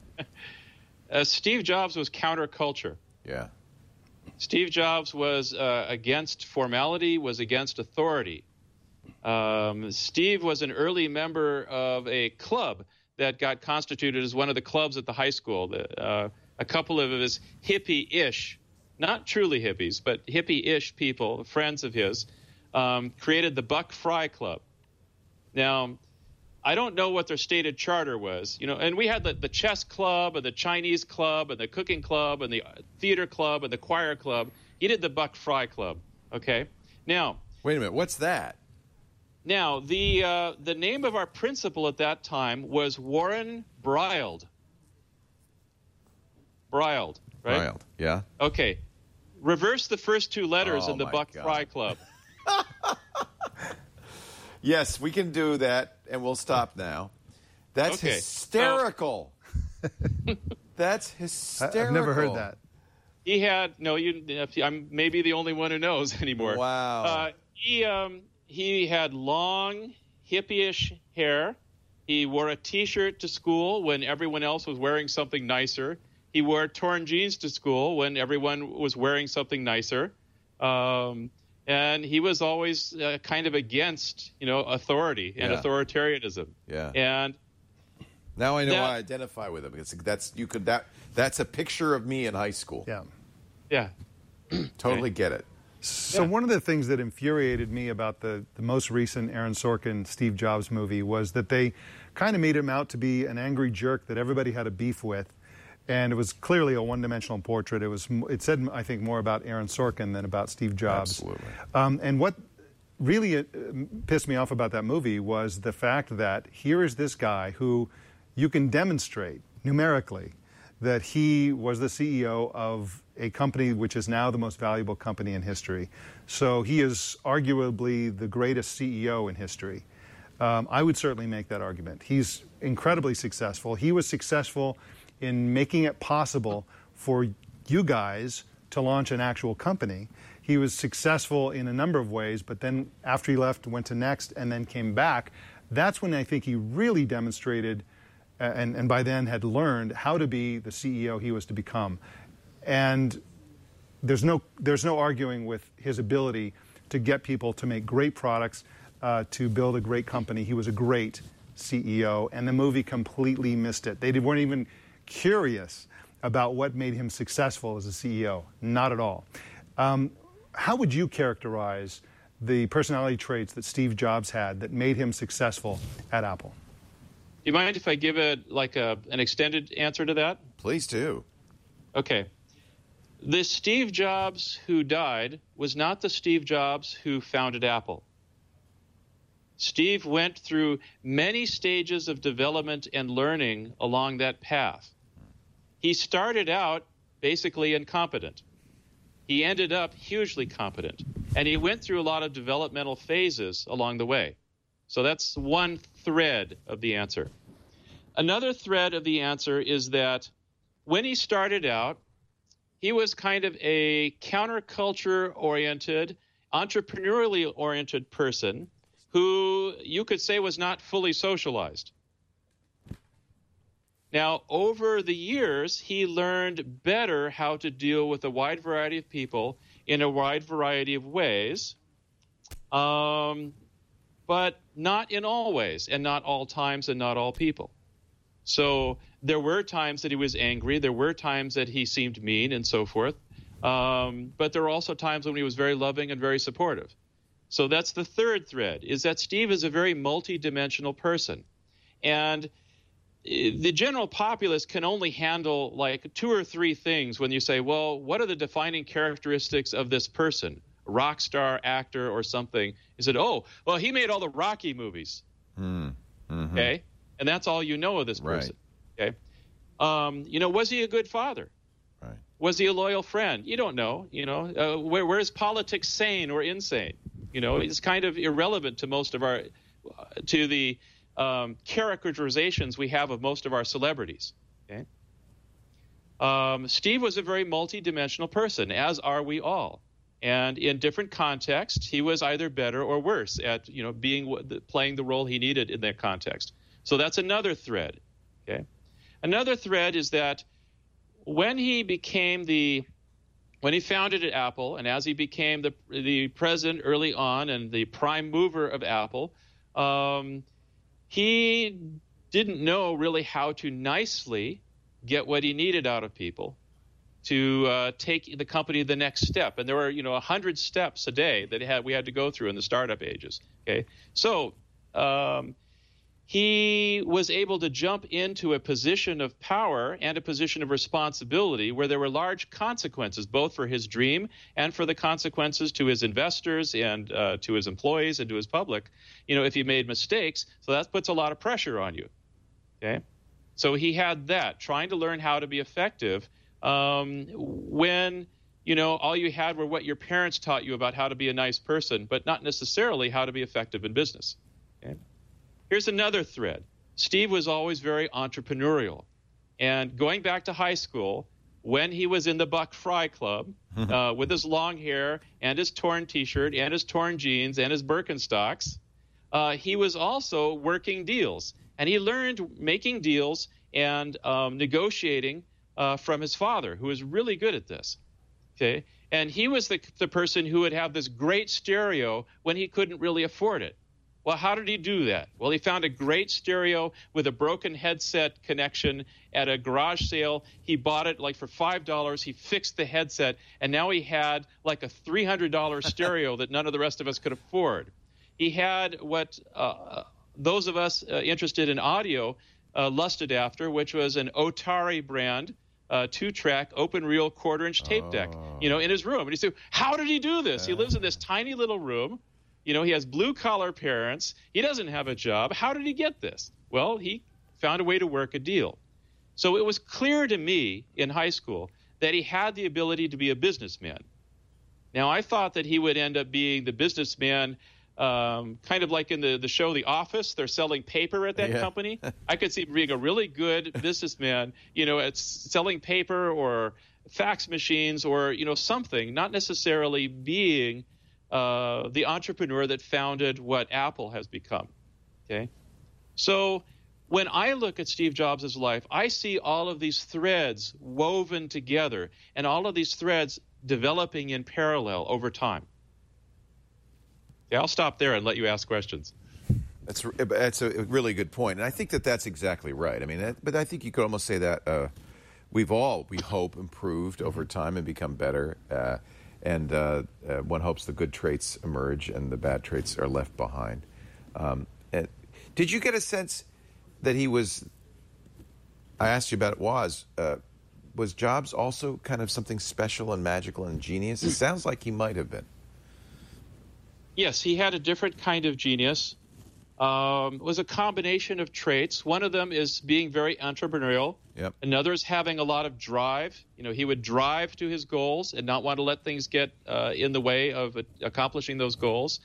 Steve Jobs was counterculture. Yeah. Steve Jobs was against formality, was against authority. Steve was an early member of a club that got constituted as one of the clubs at the high school. A couple of his hippie-ish, not truly hippies, but hippie-ish people, friends of his, created the Buck Fry Club. Now, I don't know what their stated charter was, and we had the chess club and the Chinese club and the cooking club and the theater club and the choir club. He did the Buck Fry Club, okay? Now, wait a minute, what's that? Now, the name of our principal at that time was Warren Brild. Brild, right? Brild, yeah. Okay. Reverse the first two letters in the Buck Fry Club. Yes, we can do that, and we'll stop now. That's hysterical. That's hysterical. I've never heard that. He had I'm maybe the only one who knows anymore. Wow. He had long, hippie-ish hair. He wore a T-shirt to school when everyone else was wearing something nicer. He wore torn jeans to school when everyone was wearing something nicer. And he was always kind of against, authority and authoritarianism. Yeah. And now I know I identify with him. That's a picture of me in high school. Yeah. Yeah. Totally get it. So one of the things that infuriated me about the most recent Aaron Sorkin Steve Jobs movie was that they kind of made him out to be an angry jerk that everybody had a beef with, and it was clearly a one-dimensional portrait. It said, I think, more about Aaron Sorkin than about Steve Jobs. Absolutely. And what really pissed me off about that movie was the fact that here is this guy who you can demonstrate numerically that he was the CEO of a company which is now the most valuable company in history. So he is arguably the greatest CEO in history. I would certainly make that argument. He's incredibly successful. He was successful in making it possible for you guys to launch an actual company. He was successful in a number of ways, but then after he left, went to Next and then came back. That's when I think he really demonstrated and by then had learned how to be the CEO he was to become. And there's no arguing with his ability to get people to make great products, to build a great company. He was a great CEO, and the movie completely missed it. They weren't even curious about what made him successful as a CEO. Not at all. How would you characterize the personality traits that Steve Jobs had that made him successful at Apple? Do you mind if I give an extended answer to that? Please do. Okay. The Steve Jobs who died was not the Steve Jobs who founded Apple. Steve went through many stages of development and learning along that path. He started out basically incompetent. He ended up hugely competent. And he went through a lot of developmental phases along the way. So that's one thread of the answer. Another thread of the answer is that when he started out, he was kind of a counterculture-oriented, entrepreneurially-oriented person who you could say was not fully socialized. Now, over the years, he learned better how to deal with a wide variety of people in a wide variety of ways, but not in all ways, and not all times, and not all people. So there were times that he was angry. There were times that he seemed mean and so forth. But there were also times when he was very loving and very supportive. So that's the third thread, is that Steve is a very multidimensional person. And the general populace can only handle like 2 or 3 things when you say, well, what are the defining characteristics of this person? A rock star, actor, or something. He said, oh, well, he made all the Rocky movies. Mm-hmm. Okay? And that's all you know of this person. Right. Okay? Was he a good father? Right. Was he a loyal friend? You don't know. Where is politics sane or insane? It's kind of irrelevant to most of the characterizations we have of most of our celebrities. Okay. Steve was a very multidimensional person, as are we all. And in different contexts, he was either better or worse at playing the role he needed in that context. So that's another thread. Okay. Another thread is that when he founded Apple, and as he became the president early on and the prime mover of Apple, he didn't know really how to nicely get what he needed out of people to take the company to the next step. And there were 100 steps a day that we had to go through in the startup ages. Okay, so he was able to jump into a position of power and a position of responsibility where there were large consequences, both for his dream and for the consequences to his investors and to his employees and to his public, if he made mistakes. So that puts a lot of pressure on you. Okay, so he had that, trying to learn how to be effective when all you had were what your parents taught you about how to be a nice person, but not necessarily how to be effective in business. Okay? Here's another thread. Steve was always very entrepreneurial. And going back to high school, when he was in the Buck Fry Club with his long hair and his torn T-shirt and his torn jeans and his Birkenstocks, he was also working deals. And he learned making deals and negotiating from his father, who was really good at this. Okay, and he was the person who would have this great stereo when he couldn't really afford it. Well, how did he do that? Well, he found a great stereo with a broken headset connection at a garage sale. He bought it for $5. He fixed the headset, and now he had a $300 stereo that none of the rest of us could afford. He had what those of us interested in audio lusted after, which was an Otari brand 2-track open reel quarter-inch tape deck, in his room. And he said, how did he do this? He lives in this tiny little room. He has blue-collar parents. He doesn't have a job. How did he get this? Well, he found a way to work a deal. So it was clear to me in high school that he had the ability to be a businessman. Now, I thought that he would end up being the businessman kind of like in the show The Office. They're selling paper at that company. I could see him being a really good businessman, at selling paper or fax machines or, something, not necessarily being the entrepreneur that founded what Apple has become. Okay, so when I look at Steve Jobs' life, I see all of these threads woven together and all of these threads developing in parallel over time. Yeah, I'll stop there and let you ask questions. That's a really good point, and I think that's exactly right. I mean, but I think you could almost say that we've all, we hope, improved over time and become better. And one hopes the good traits emerge and the bad traits are left behind. Did you get a sense that he was, I asked you about it, was Jobs also kind of something special and magical and genius? It sounds like he might have been. Yes, he had a different kind of genius. It was a combination of traits. One of them is being very entrepreneurial. Yep. Another is having a lot of drive. He would drive to his goals and not want to let things get in the way of accomplishing those goals.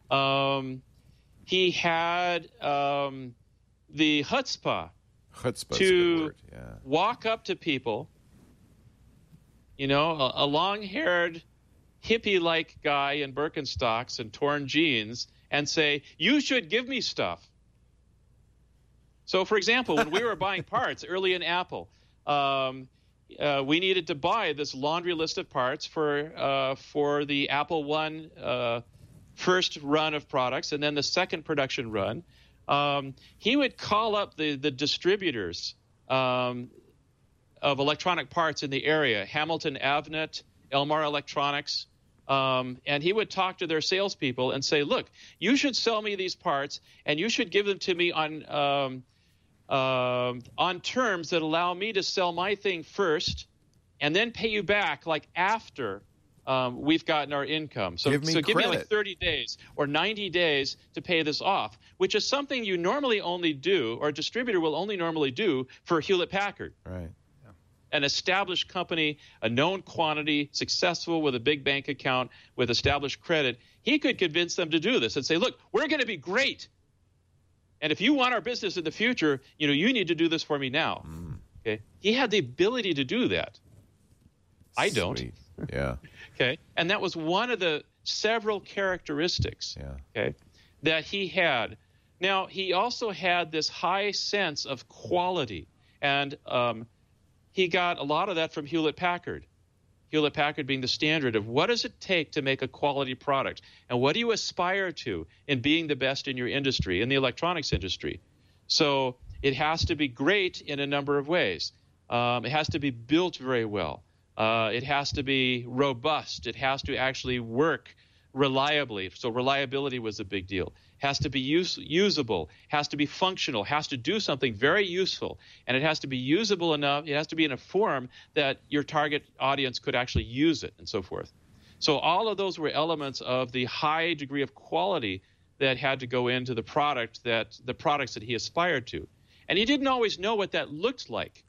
He had the chutzpah to walk up to people, a long-haired, hippie-like guy in Birkenstocks and torn jeans, and say, you should give me stuff. So, for example, when we were buying parts early in Apple, we needed to buy this laundry list of parts for the Apple I first run of products and then the second production run. He would call up the distributors of electronic parts in the area, Hamilton Avnet, Elmar Electronics, and he would talk to their salespeople and say, look, you should sell me these parts and you should give them to me on terms that allow me to sell my thing first and then pay you back after we've gotten our income. So give me 30 days or 90 days to pay this off, which is something you normally only do, or a distributor will only normally do for Hewlett-Packard. Right. An established company, a known quantity, successful with a big bank account, with established credit. He could convince them to do this and say, look, we're going to be great. And if you want our business in the future, you need to do this for me now. Okay, he had the ability to do that. I don't. Sweet. Yeah. Okay, and that was one of the several characteristics. Yeah. Okay, that he had. Now he also had this high sense of quality, and he got a lot of that from Hewlett-Packard. Hewlett-Packard being the standard of what does it take to make a quality product, and what do you aspire to in being the best in your industry, in the electronics industry. So it has to be great in a number of ways. It has to be built very well. It has to be robust. It has to actually work reliably. So reliability was a big deal. Has to be usable, has to be functional, has to do something very useful, and it has to be usable enough, it has to be in a form that your target audience could actually use it, and so forth. So all of those were elements of the high degree of quality that had to go into the products that he aspired to. And he didn't always know what that looked like,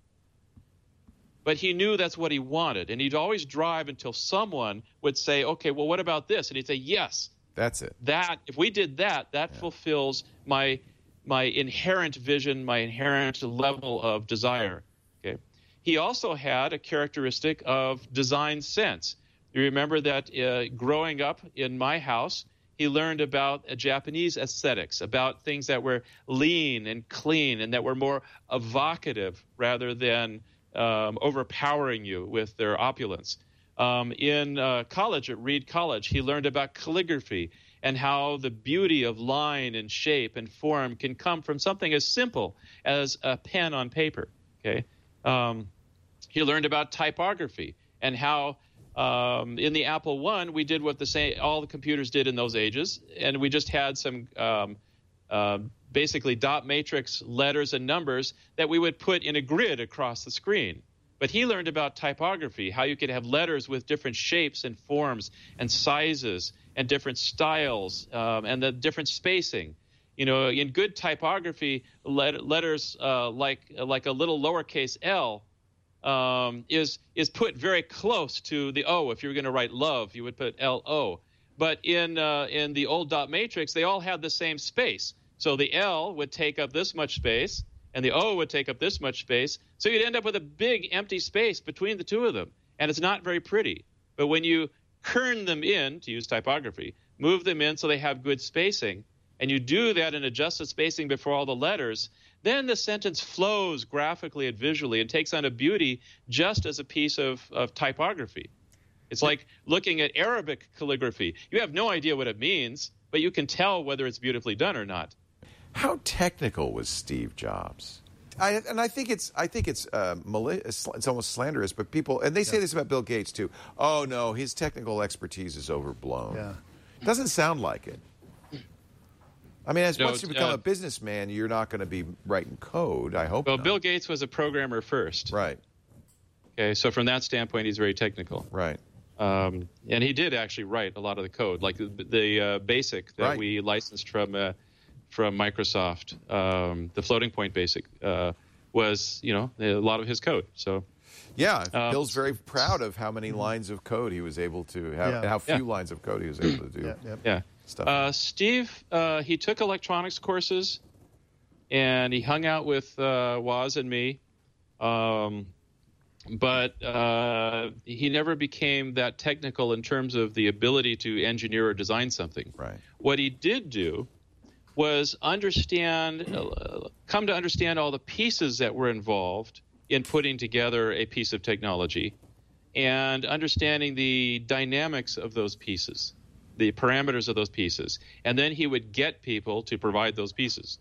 but he knew that's what he wanted, and he'd always drive until someone would say, okay, well, what about this? And he'd say, yes. That's it. That if we did that fulfills my inherent vision, my inherent level of desire. Okay. He also had a characteristic of design sense. You remember that growing up in my house, he learned about Japanese aesthetics, about things that were lean and clean and that were more evocative rather than overpowering you with their opulence. In college, at Reed College, he learned about calligraphy and how the beauty of line and shape and form can come from something as simple as a pen on paper. Okay, he learned about typography and how in the Apple I we did what all the computers did in those ages, and we just had some basically dot matrix letters and numbers that we would put in a grid across the screen. But he learned about typography, how you could have letters with different shapes and forms and sizes and different styles and the different spacing. You know, in good typography, letters like a little lowercase l is put very close to the O. If you were going to write love, you would put L-O. But in the old dot matrix, they all had the same space. So the L would take up this much space, and the O would take up this much space. So you'd end up with a big empty space between the two of them, and it's not very pretty. But when you kern them in, to use typography, move them in so they have good spacing, and you do that and adjust the spacing before all the letters, then the sentence flows graphically and visually and takes on a beauty just as a piece of typography. It's like looking at Arabic calligraphy. You have no idea what it means, but you can tell whether it's beautifully done or not. How technical was Steve Jobs? I think it's it's almost slanderous, but people, and they say this about Bill Gates too. Oh no, his technical expertise is overblown. Yeah. Doesn't sound like it. I mean, once you become a businessman, you're not going to be writing code. I hope. Well, not. Bill Gates was a programmer first. Right. Okay, so from that standpoint, he's very technical. Right. And he did actually write a lot of the code, like the BASIC that we licensed from Microsoft. The floating point BASIC was, a lot of his code. So, yeah, Bill's very proud of how many lines of code he was able to have, and how few lines of code he was able to do. Stuff. Steve, he took electronics courses, and he hung out with Woz and me. But he never became that technical in terms of the ability to engineer or design something. Right. What he did do was come to understand all the pieces that were involved in putting together a piece of technology and understanding the dynamics of those pieces, the parameters of those pieces. And then he would get people to provide those pieces.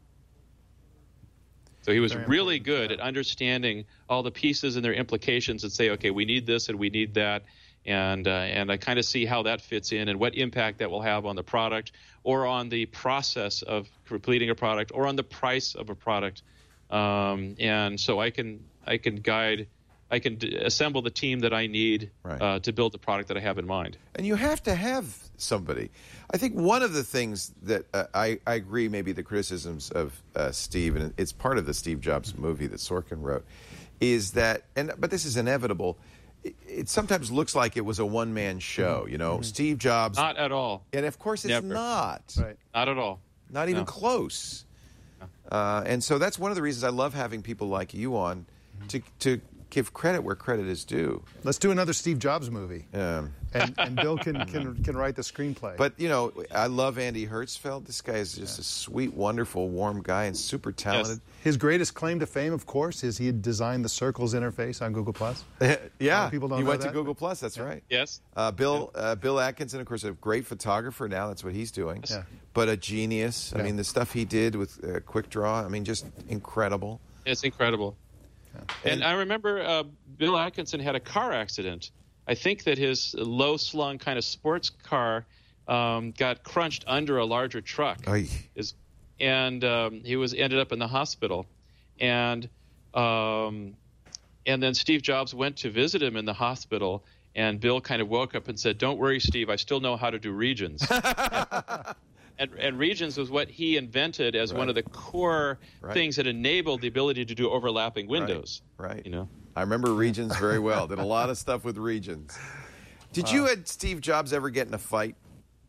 So he was really good at understanding all the pieces and their implications and say, okay, we need this and we need that. And I kind of see how that fits in and what impact that will have on the product or on the process of completing a product or on the price of a product. And so I can assemble the team that I need to build the product that I have in mind. And you have to have somebody. I think one of the things that I agree, maybe the criticisms of Steve, and it's part of the Steve Jobs movie that Sorkin wrote, is that, but this is inevitable, it sometimes looks like it was a one-man show, Steve Jobs. Not at all. And of course it's not. Right. Not at all. Not even close. And so that's one of the reasons I love having people like you on, to give credit where credit is due. Let's do another Steve Jobs movie. And Bill can write the screenplay. But, I love Andy Hertzfeld. This guy is just a sweet, wonderful, warm guy and super talented. Yes. His greatest claim to fame, of course, is he designed the Circles interface on Google+. Yeah, people don't he know went that. to Google+, that's right. Yes. Bill Atkinson, of course, a great photographer now. That's what he's doing. Yeah. But a genius. I Yeah. mean, the stuff he did with QuickDraw, just incredible. It's incredible. And I remember Bill Atkinson had a car accident. I think that his low-slung kind of sports car got crunched under a larger truck. Oy. And he ended up in the hospital. And then Steve Jobs went to visit him in the hospital, and Bill kind of woke up and said, "Don't worry, Steve, I still know how to do regions." And regions was what he invented as one of the core things that enabled the ability to do overlapping windows. Right. I remember regions very well. Did a lot of stuff with regions. Did you and Steve Jobs ever get in a fight?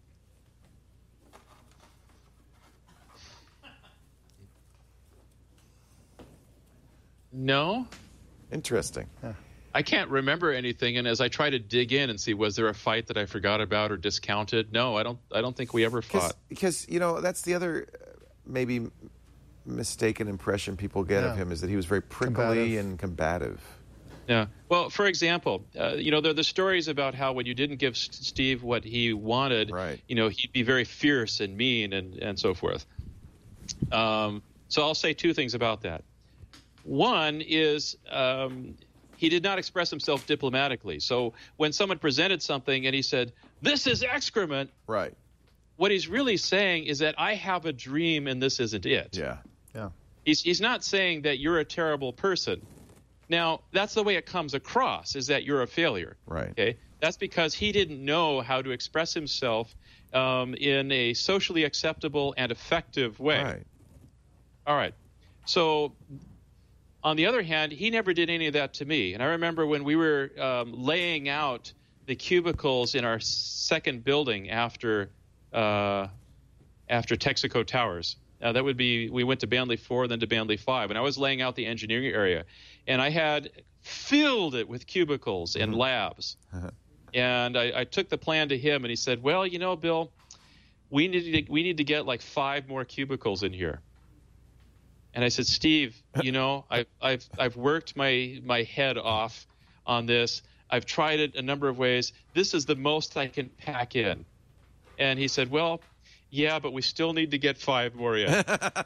No. Interesting. I can't remember anything, and as I try to dig in and see, was there a fight that I forgot about or discounted? No, I don't think we ever fought. Because that's the other maybe mistaken impression people get of him, is that he was very prickly and combative. Yeah. Well, for example, there are the stories about how when you didn't give Steve what he wanted, he'd be very fierce and mean and so forth. So I'll say two things about that. One is he did not express himself diplomatically. So when someone presented something and he said, "This is excrement," right, what he's really saying is that I have a dream and this isn't it. Yeah. He's not saying that you're a terrible person. Now, that's the way it comes across, is that you're a failure. Right. Okay. That's because he didn't know how to express himself in a socially acceptable and effective way. Right. All right. So, on the other hand, he never did any of that to me. And I remember when we were laying out the cubicles in our second building after Texaco Towers. That would be, we went to Bandley 4, then to Bandley 5, and I was laying out the engineering area, and I had filled it with cubicles and labs. And I took the plan to him, and he said, "Well, Bill, we need to get like 5 more cubicles in here." And I said, "Steve, I've worked my head off on this. I've tried it a number of ways. This is the most I can pack in." And he said, "Well, yeah, but we still need to get 5 more in."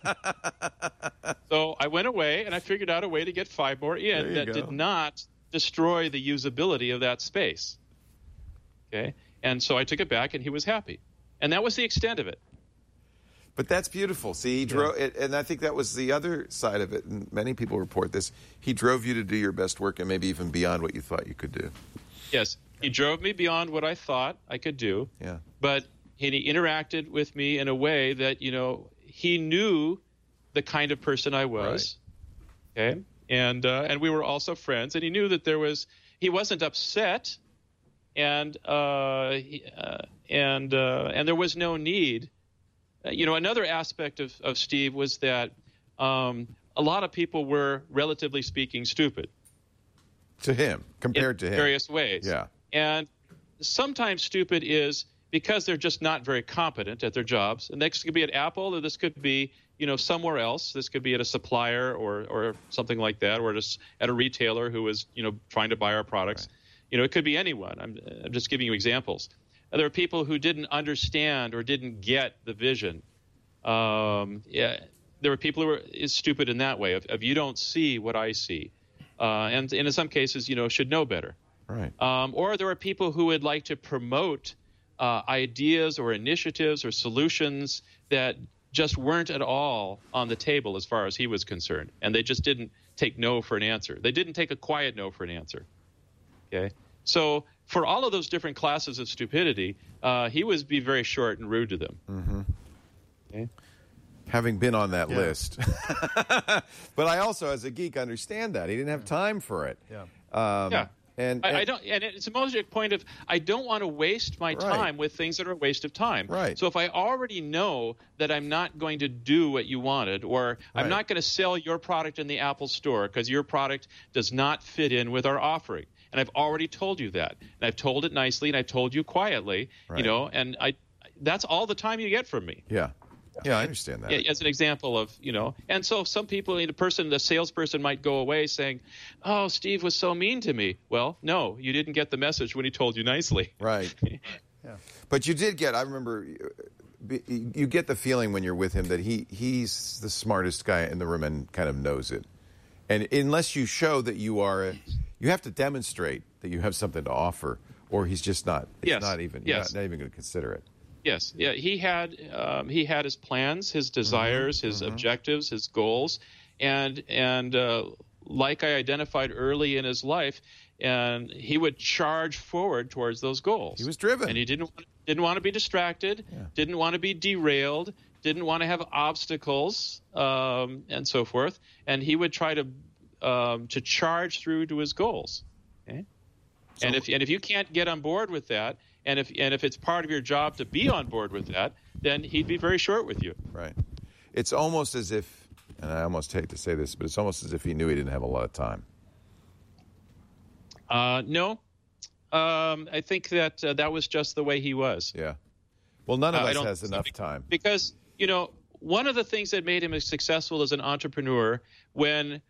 So I went away and I figured out a way to get 5 more in that did not destroy the usability of that space. Okay, and so I took it back and he was happy, and that was the extent of it. But that's beautiful. See, he drove, and I think that was the other side of it, and many people report this. He drove you to do your best work and maybe even beyond what you thought you could do. Yes, he drove me beyond what I thought I could do. Yeah. But he interacted with me in a way that, he knew the kind of person I was. Right. Okay. And we were also friends, and he knew that he wasn't upset, and there was no need. Another aspect of Steve was that a lot of people were, relatively speaking, stupid. To him, compared to him. In various ways. Yeah. And sometimes stupid is because they're just not very competent at their jobs. And this could be at Apple, or this could be, somewhere else. This could be at a supplier or something like that, or just at a retailer who is, trying to buy our products. Right. It could be anyone. I'm just giving you examples. There are people who didn't understand or didn't get the vision. There were people who were stupid in that way, of you don't see what I see. And in some cases, should know better. Right. Or there are people who would like to promote ideas or initiatives or solutions that just weren't at all on the table as far as he was concerned. And they just didn't take no for an answer. They didn't take a quiet no for an answer. Okay. So for all of those different classes of stupidity, he would be very short and rude to them. Mm-hmm. Okay. Having been on that list. But I also, as a geek, understand that. He didn't have time for it. Yeah. And I don't, and it's a mostly a point of I don't want to waste my time with things that are a waste of time. Right. So if I already know that I'm not going to do what you wanted, or I'm not going to sell your product in the Apple Store because your product does not fit in with our offering, and I've already told you that, and I've told it nicely, and I've told you quietly, and that's all the time you get from me. Yeah. Yeah, I understand that. As an example of, and so some people, the salesperson might go away saying, "Oh, Steve was so mean to me." Well, no, you didn't get the message when he told you nicely. Right. Yeah. But you did get, I remember, you get the feeling when you're with him that he's the smartest guy in the room and kind of knows it. And unless you show that you have to demonstrate that you have something to offer, or he's just not, you're not even going to consider it. Yes, yeah, he had his plans, his desires, his objectives, his goals, and like I identified early in his life, and he would charge forward towards those goals. He was driven, and he didn't want to be distracted, didn't want to be derailed, didn't want to have obstacles, and so forth. And he would try to charge through to his goals. Okay? So, and if you can't get on board with that, and if it's part of your job to be on board with that, then he'd be very short with you. Right. It's almost as if, and I almost hate to say this, but it's almost as if he knew he didn't have a lot of time. No. I think that was just the way he was. Yeah. Well, none of us has enough time. Because, one of the things that made him successful as an entrepreneur when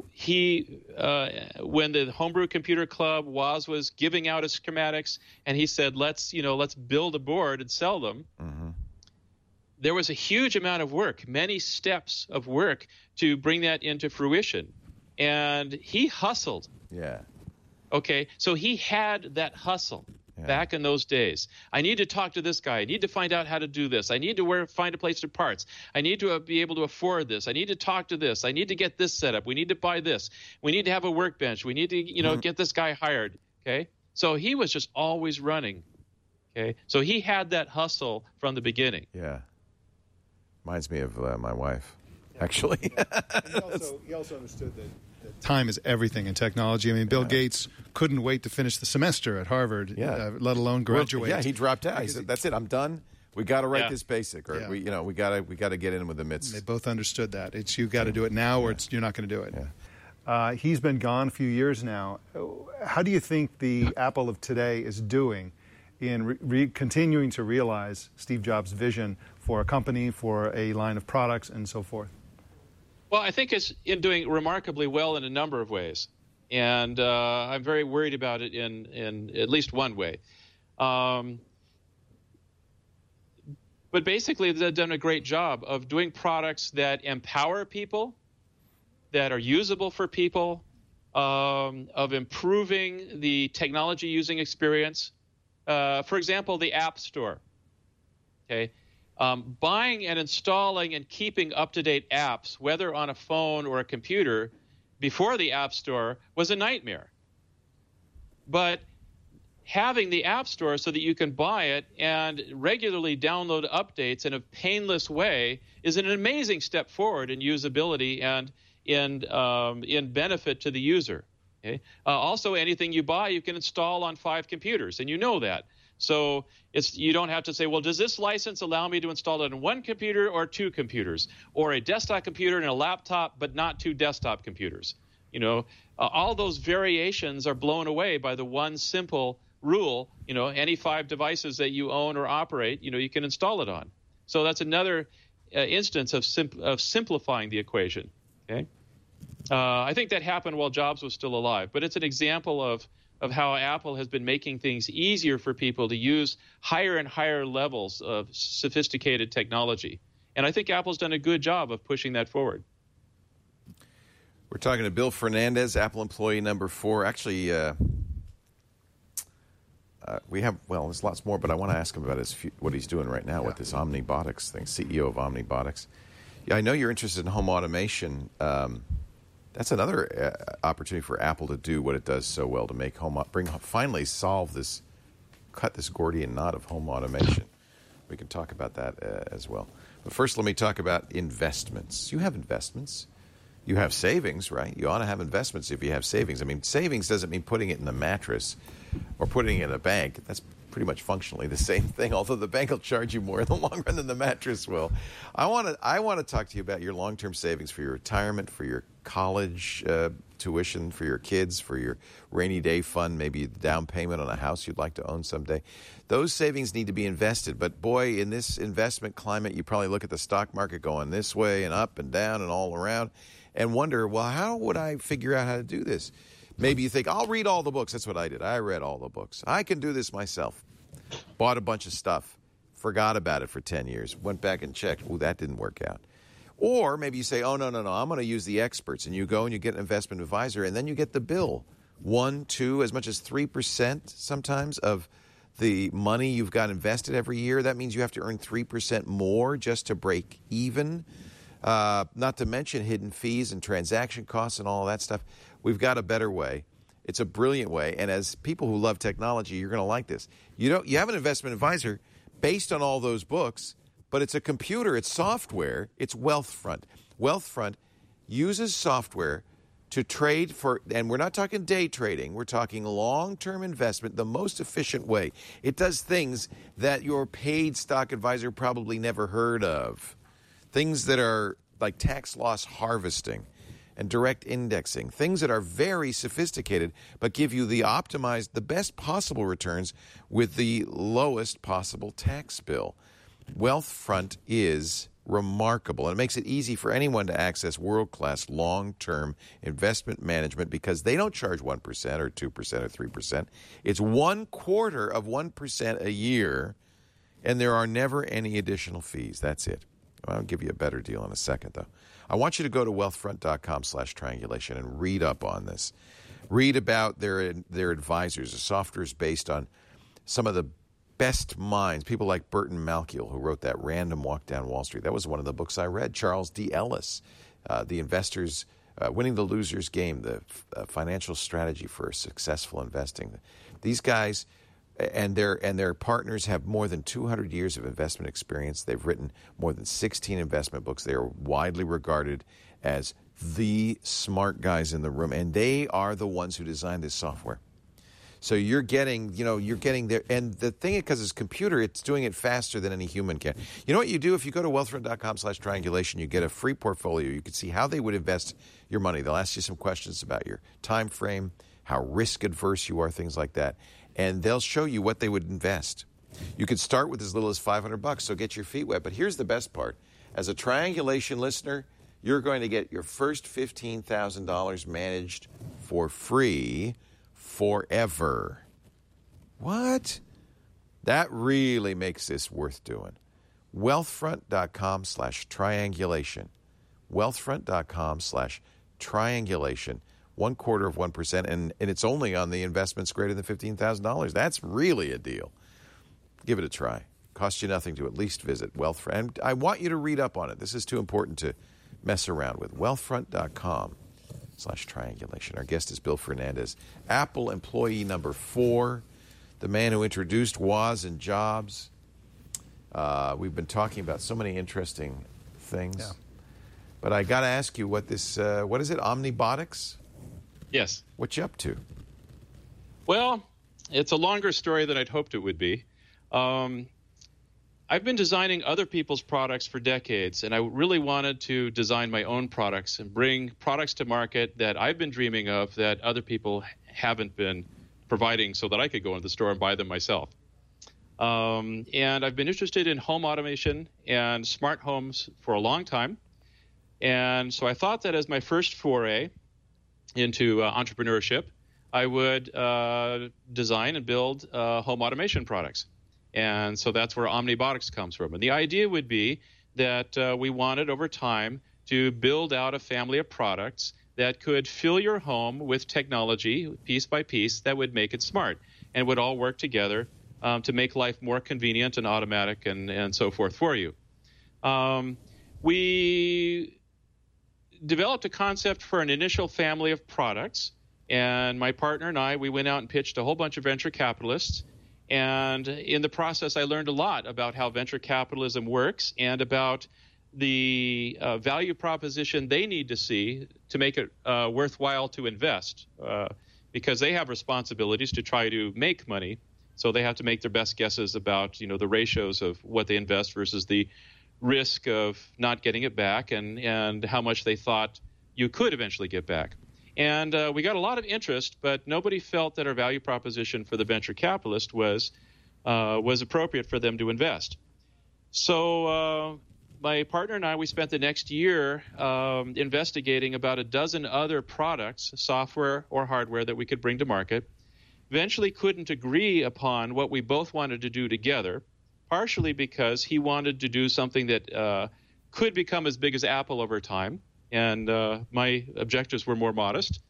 the Homebrew Computer Club was giving out his schematics, and he said, let's build a board and sell them. Mm-hmm. There was a huge amount of work, many steps of work to bring that into fruition. And he hustled. Yeah. Okay. So he had that hustle back in those days. I need to talk to this guy. I need to find out how to do this. I need to find a place to parts. I need to be able to afford this. I need to talk to this. I need to get this set up. We need to buy this. We need to have a workbench. We need to, get this guy hired. Okay. So he was just always running. Okay. So he had that hustle from the beginning. Yeah. Reminds me of my wife, actually. He also understood that time is everything in technology. I mean, Bill Gates couldn't wait to finish the semester at Harvard, let alone graduate. Well, he dropped out. He said, "That's it. I'm done. We got to write this basic, or we got to get in with the midst." They both understood that. It's you got to do it now, or you're not going to do it. Yeah. He's been gone a few years now. How do you think the Apple of today is doing in continuing to realize Steve Jobs' vision for a company, for a line of products, and so forth? Well, I think it's doing remarkably well in a number of ways, and I'm very worried about it in at least one way. But basically, they've done a great job of doing products that empower people, that are usable for people, of improving the technology using experience. For example, the App Store. Okay. Buying and installing and keeping up-to-date apps, whether on a phone or a computer, before the App Store was a nightmare. But having the App Store so that you can buy it and regularly download updates in a painless way is an amazing step forward in usability and in benefit to the user. Okay? Also, anything you buy, you can install on 5 computers, and you know that. So you don't have to say, well, does this license allow me to install it on 1 computer or 2 computers, or a desktop computer and a laptop, but not 2 desktop computers? All those variations are blown away by the one simple rule. Any 5 devices that you own or operate, you can install it on. So that's another instance of simplifying the equation. Okay, I think that happened while Jobs was still alive, but it's an example of how Apple has been making things easier for people to use higher and higher levels of sophisticated technology. And I think Apple's done a good job of pushing that forward. We're talking to Bill Fernandez, Apple employee number 4. Actually, there's lots more, but I want to ask him about what he's doing right now with this Omnibotics thing, CEO of Omnibotics. Yeah, I know you're interested in home automation. That's another opportunity for Apple to do what it does so well, to finally cut this Gordian knot of home automation. We can talk about that as well. But first, let me talk about investments. You have investments. You have savings, right? You ought to have investments if you have savings. I mean, savings doesn't mean putting it in the mattress or putting it in a bank. That's pretty much functionally the same thing, although the bank will charge you more in the long run than the mattress will. I want to talk to you about your long-term savings for your retirement, for your college tuition, for your kids, for your rainy day fund, maybe the down payment on a house you'd like to own someday. Those savings need to be invested. But boy, in this investment climate, you probably look at the stock market going this way and up and down and all around and wonder, well, how would I figure out how to do this? Maybe you think, I'll read all the books. That's what I did. I read all the books. I can do this myself. Bought a bunch of stuff. Forgot about it for 10 years. Went back and checked. Ooh, that didn't work out. Or maybe you say, oh, no, I'm going to use the experts. And you go and you get an investment advisor, and then you get the bill. 1%, 2%, as much as 3% sometimes of the money you've got invested every year. That means you have to earn 3% more just to break even. Not to mention hidden fees and transaction costs and all of that stuff. We've got a better way. It's a brilliant way. And as people who love technology, you're going to like this. You have an investment advisor based on all those books, but it's a computer, it's software, it's Wealthfront. Wealthfront uses software to trade for, and we're not talking day trading, we're talking long-term investment, the most efficient way. It does things that your paid stock advisor probably never heard of. Things that are like tax loss harvesting and direct indexing, things that are very sophisticated but give you the optimized, the best possible returns with the lowest possible tax bill. Wealthfront is remarkable, and it makes it easy for anyone to access world-class long-term investment management because they don't charge 1% or 2% or 3%. It's 1/4% a year, and there are never any additional fees. That's it. I'll give you a better deal in a second, though. I want you to go to wealthfront.com/triangulation and read up on this. Read about their advisors. The software is based on some of the best minds, people like Burton Malkiel, who wrote that Random Walk Down Wall Street. That was one of the books I read. Charles D. Ellis, The Investors, Winning the Loser's Game, the financial strategy for successful investing. These guys and their partners have more than 200 years of investment experience. They've written more than 16 investment books. They are widely regarded as the smart guys in the room, and they are the ones who designed this software. So you're getting there, and the thing is, because it's a computer, it's doing it faster than any human can. You know what you do? If you go to wealthfront.com/triangulation, you get a free portfolio. You can see how they would invest your money. They'll ask you some questions about your time frame, how risk adverse you are, things like that. And they'll show you what they would invest. You could start with as little as $500, so get your feet wet. But here's the best part. As a Triangulation listener, you're going to get your first $15,000 managed for free forever. What? That really makes this worth doing. Wealthfront.com/triangulation. Wealthfront.com/triangulation. 1/4%, and it's only on the investments greater than $15,000. That's really a deal. Give it a try. Costs you nothing to at least visit Wealthfront. And I want you to read up on it. This is too important to mess around with. Wealthfront.com/triangulation. Our guest is Bill Fernandez, Apple employee number 4, the man who introduced Woz and Jobs. We've been talking about so many interesting things. Yeah. But I got to ask you what is it, Omnibotics? Yes. What you up to? Well, it's a longer story than I'd hoped it would be. I've been designing other people's products for decades, and I really wanted to design my own products and bring products to market that I've been dreaming of that other people haven't been providing so that I could go into the store and buy them myself. And I've been interested in home automation and smart homes for a long time. And so I thought that as my first foray into entrepreneurship, I would design and build home automation products. And so that's where Omnibotics comes from. And the idea would be that we wanted over time to build out a family of products that could fill your home with technology piece by piece that would make it smart and would all work together to make life more convenient and automatic and so forth for you. We developed a concept for an initial family of products, and my partner and I, we went out and pitched a whole bunch of venture capitalists. And in the process, I learned a lot about how venture capitalism works and about the value proposition they need to see to make it worthwhile to invest, because they have responsibilities to try to make money. So they have to make their best guesses about, the ratios of what they invest versus the risk of not getting it back, and how much they thought you could eventually get back. And we got a lot of interest, but nobody felt that our value proposition for the venture capitalist was appropriate for them to invest. So my partner and I, we spent the next year investigating about a dozen other products, software or hardware, that we could bring to market. Eventually couldn't agree upon what we both wanted to do together, partially because he wanted to do something that could become as big as Apple over time, and my objectives were more modest.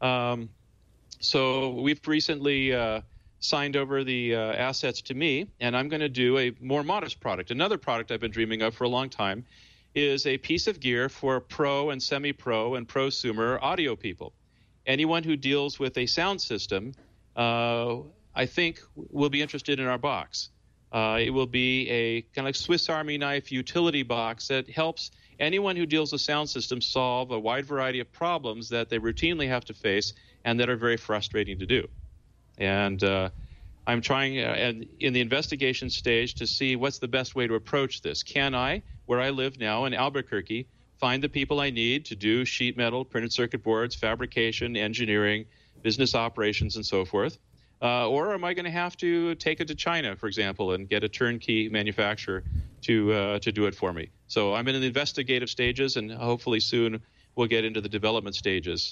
So we've recently signed over the assets to me, and I'm going to do a more modest product. Another product I've been dreaming of for a long time is a piece of gear for pro and semi-pro and prosumer audio people. Anyone who deals with a sound system, I think, will be interested in our box. It will be a kind of Swiss Army knife utility box that helps anyone who deals with sound systems solve a wide variety of problems that they routinely have to face and that are very frustrating to do. And I'm trying in the investigation stage to see what's the best way to approach this. Can I, where I live now in Albuquerque, find the people I need to do sheet metal, printed circuit boards, fabrication, engineering, business operations, and so forth? Or am I going to have to take it to China, for example, and get a turnkey manufacturer to do it for me? So I'm in the investigative stages, and hopefully soon we'll get into the development stages.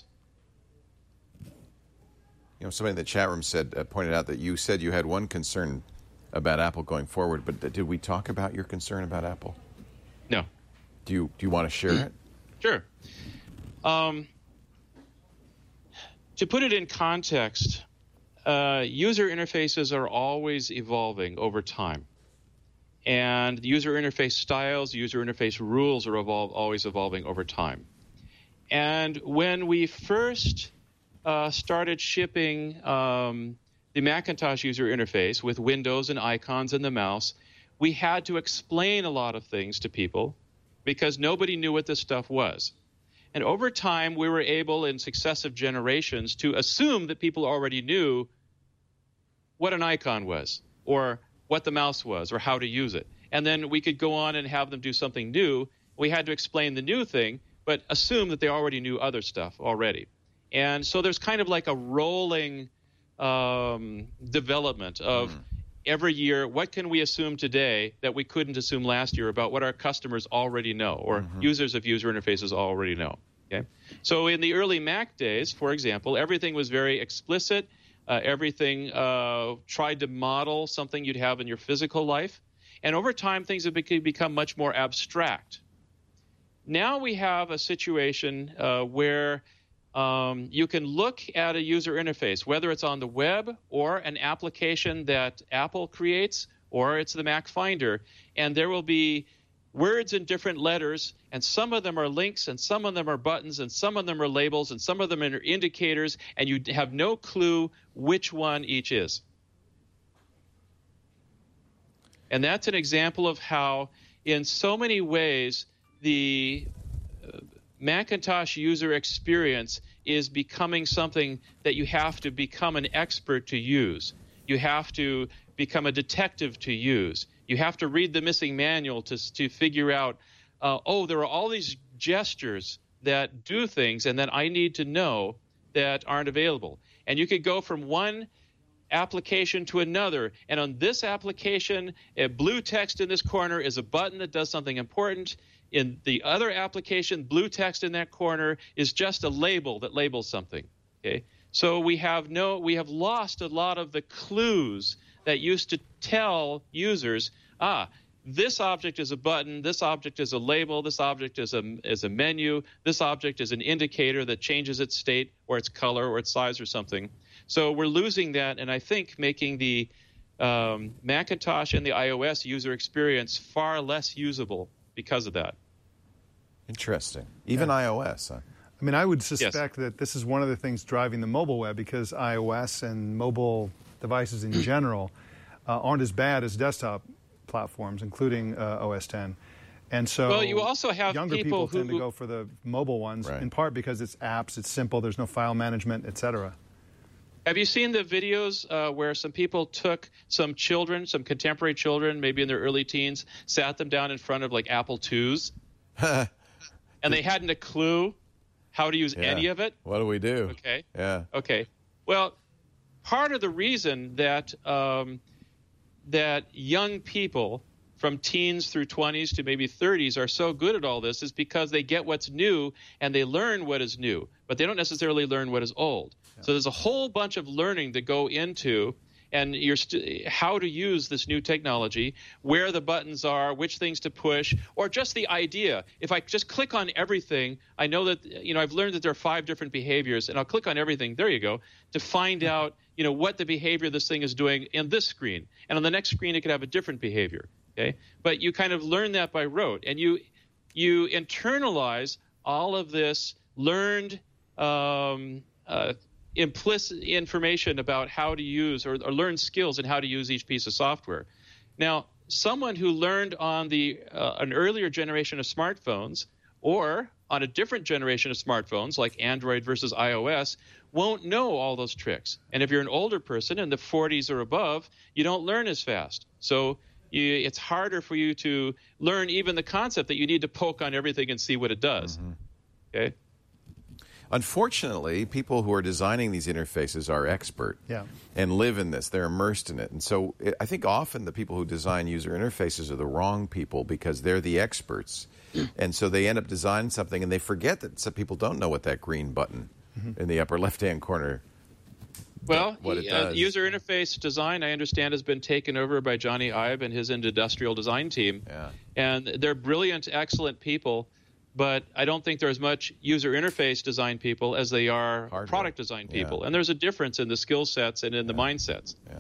Somebody in the chat room pointed out that you said you had one concern about Apple going forward, but did we talk about your concern about Apple? No. Do you want to share it? Sure. To put it in context, user interfaces are always evolving over time. And user interface styles, user interface rules are always evolving over time. And when we first started shipping the Macintosh user interface with windows and icons and the mouse, we had to explain a lot of things to people because nobody knew what this stuff was. And over time, we were able in successive generations to assume that people already knew what an icon was or what the mouse was or how to use it. And then we could go on and have them do something new. We had to explain the new thing, but assume that they already knew other stuff already. And so there's kind of like a rolling development of every year, what can we assume today that we couldn't assume last year about what our customers already know or users of user interfaces already know? Okay. So in the early Mac days, for example, everything was very explicit. Everything tried to model something you'd have in your physical life. And over time, things have become much more abstract. Now we have a situation where you can look at a user interface, whether it's on the web or an application that Apple creates or it's the Mac Finder, and there will be words in different letters, and some of them are links, and some of them are buttons, and some of them are labels, and some of them are indicators, and you have no clue which one each is. And that's an example of how, in so many ways, the Macintosh user experience is becoming something that you have to become an expert to use. You have to become a detective to use. You have to read the missing manual to figure out, there are all these gestures that do things and that I need to know that aren't available. And you could go from one application to another, and on this application, a blue text in this corner is a button that does something important. In the other application, blue text in that corner is just a label that labels something. Okay, so we have lost a lot of the clues that used to tell users, this object is a button, this object is a label, this object is a menu, this object is an indicator that changes its state or its color or its size or something. So we're losing that, and I think making the Macintosh and the iOS user experience far less usable because of that. Interesting. Even iOS, huh? I mean, I would suspect that this is one of the things driving the mobile web, because iOS and mobile devices in general aren't as bad as desktop platforms, including OS X. And so well, you also have younger people tend to go for the mobile ones, in part because it's apps, it's simple, there's no file management, etc. Have you seen the videos where some people took some children, some contemporary children, maybe in their early teens, sat them down in front of like Apple IIs, and they hadn't a clue how to use any of it? What do we do? Okay. Yeah. Okay. Well, part of the reason that that young people from teens through 20s to maybe 30s are so good at all this is because they get what's new and they learn what is new, but they don't necessarily learn what is old. Yeah. So there's a whole bunch of learning to go into and how to use this new technology, where the buttons are, which things to push, or just the idea. If I just click on everything, I know that, I've learned that there are 5 different behaviors, and I'll click on everything, there you go, to find out, what the behavior this thing is doing in this screen. And on the next screen, it could have a different behavior. Okay, but you kind of learn that by rote, and you internalize all of this learned implicit information about how to use or learn skills and how to use each piece of software. Now, someone who learned on an earlier generation of smartphones or on a different generation of smartphones like Android versus iOS won't know all those tricks. And if you're an older person in the 40s or above, you don't learn as fast. So it's harder for you to learn even the concept that you need to poke on everything and see what it does. Mm-hmm. Okay. Unfortunately, people who are designing these interfaces are expert and live in this. They're immersed in it. And so I think often the people who design user interfaces are the wrong people because they're the experts. And so they end up designing something and they forget that some people don't know what that green button in the upper left-hand corner Well, what it does. User interface design, I understand, has been taken over by Johnny Ive and his industrial design team. Yeah. And they're brilliant, excellent people, but I don't think they're as much user interface design people as they are product design people. And there's a difference in the skill sets and in the mindsets. Yeah.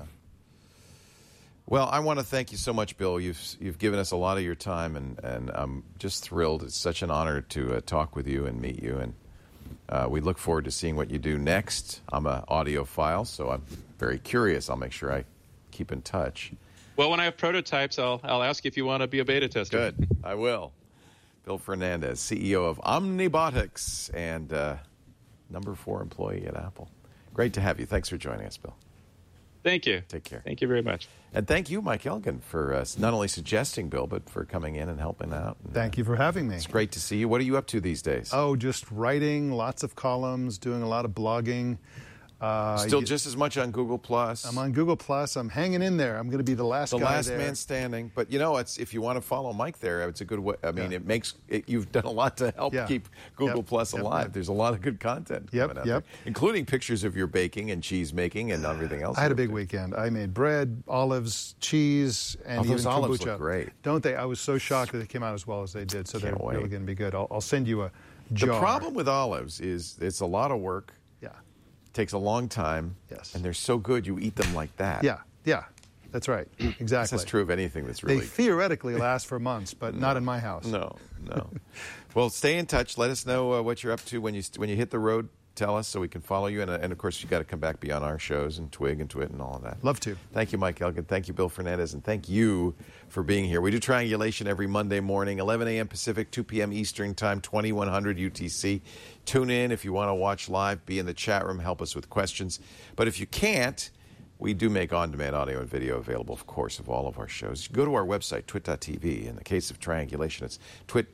Well, I want to thank you so much, Bill. You've given us a lot of your time, and I'm just thrilled. It's such an honor to talk with you and meet you, and we look forward to seeing what you do next. I'm an audiophile, so I'm very curious. I'll make sure I keep in touch. Well, when I have prototypes, I'll ask you if you want to be a beta tester. Good. I will. Bill Fernandez, CEO of Omnibotics and number 4 employee at Apple. Great to have you. Thanks for joining us, Bill. Thank you. Take care. Thank you very much. And thank you, Mike Elgin, for not only suggesting Bill, but for coming in and helping out. And, thank you for having me. It's great to see you. What are you up to these days? Oh, just writing, lots of columns, doing a lot of blogging. Still just as much on Google+. I'm on Google+. I'm hanging in there. I'm going to be the last guy there. The last man standing. But, you know, if you want to follow Mike there, it's a good way. I mean, you've done a lot to help keep Google+ alive. There's a lot of good content coming out there, including pictures of your baking and cheese making and everything else. I had a big weekend. I made bread, olives, cheese, and even those olives kombucha. Look great. Don't they? I was so shocked that they came out as well as they did. So they're really going to be good. I'll send you a jar. The problem with olives is it's a lot of work. Takes a long time, and they're so good you eat them like that. Yeah, that's right. Exactly. That's true of anything that's really... They theoretically last for months, but not in my house. No. Well, stay in touch. Let us know what you're up to when you hit the road. Tell us so we can follow you. And of course, you've got to come back, be on our shows and Twig and Twit and all of that. Love to. Thank you, Mike Elgin. Thank you, Bill Fernandez. And thank you for being here. We do Triangulation every Monday morning, 11 a.m. Pacific, 2 p.m. Eastern Time, 2100 UTC. Tune in if you want to watch live. Be in the chat room. Help us with questions. But if you can't, we do make on-demand audio and video available, of course, of all of our shows. Go to our website, twit.tv. In the case of Triangulation, it's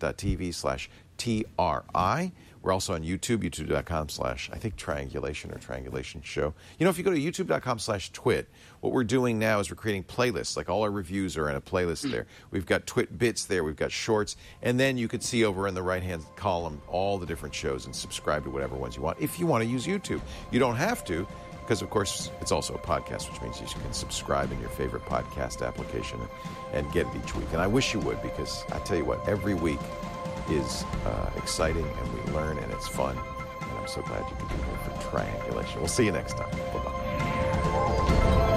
twit.tv/TRI. We're also on YouTube, youtube.com/Triangulation or Triangulation Show. You know, if you go to youtube.com/Twit, what we're doing now is we're creating playlists. Like all our reviews are in a playlist there. We've got Twit Bits there. We've got Shorts. And then you could see over in the right-hand column all the different shows and subscribe to whatever ones you want if you want to use YouTube. You don't have to because, of course, it's also a podcast, which means you can subscribe in your favorite podcast application and get it each week. And I wish you would because I tell you what, every week is exciting, and we learn, and it's fun. And I'm so glad you can be here for Triangulation. We'll see you next time. Bye-bye.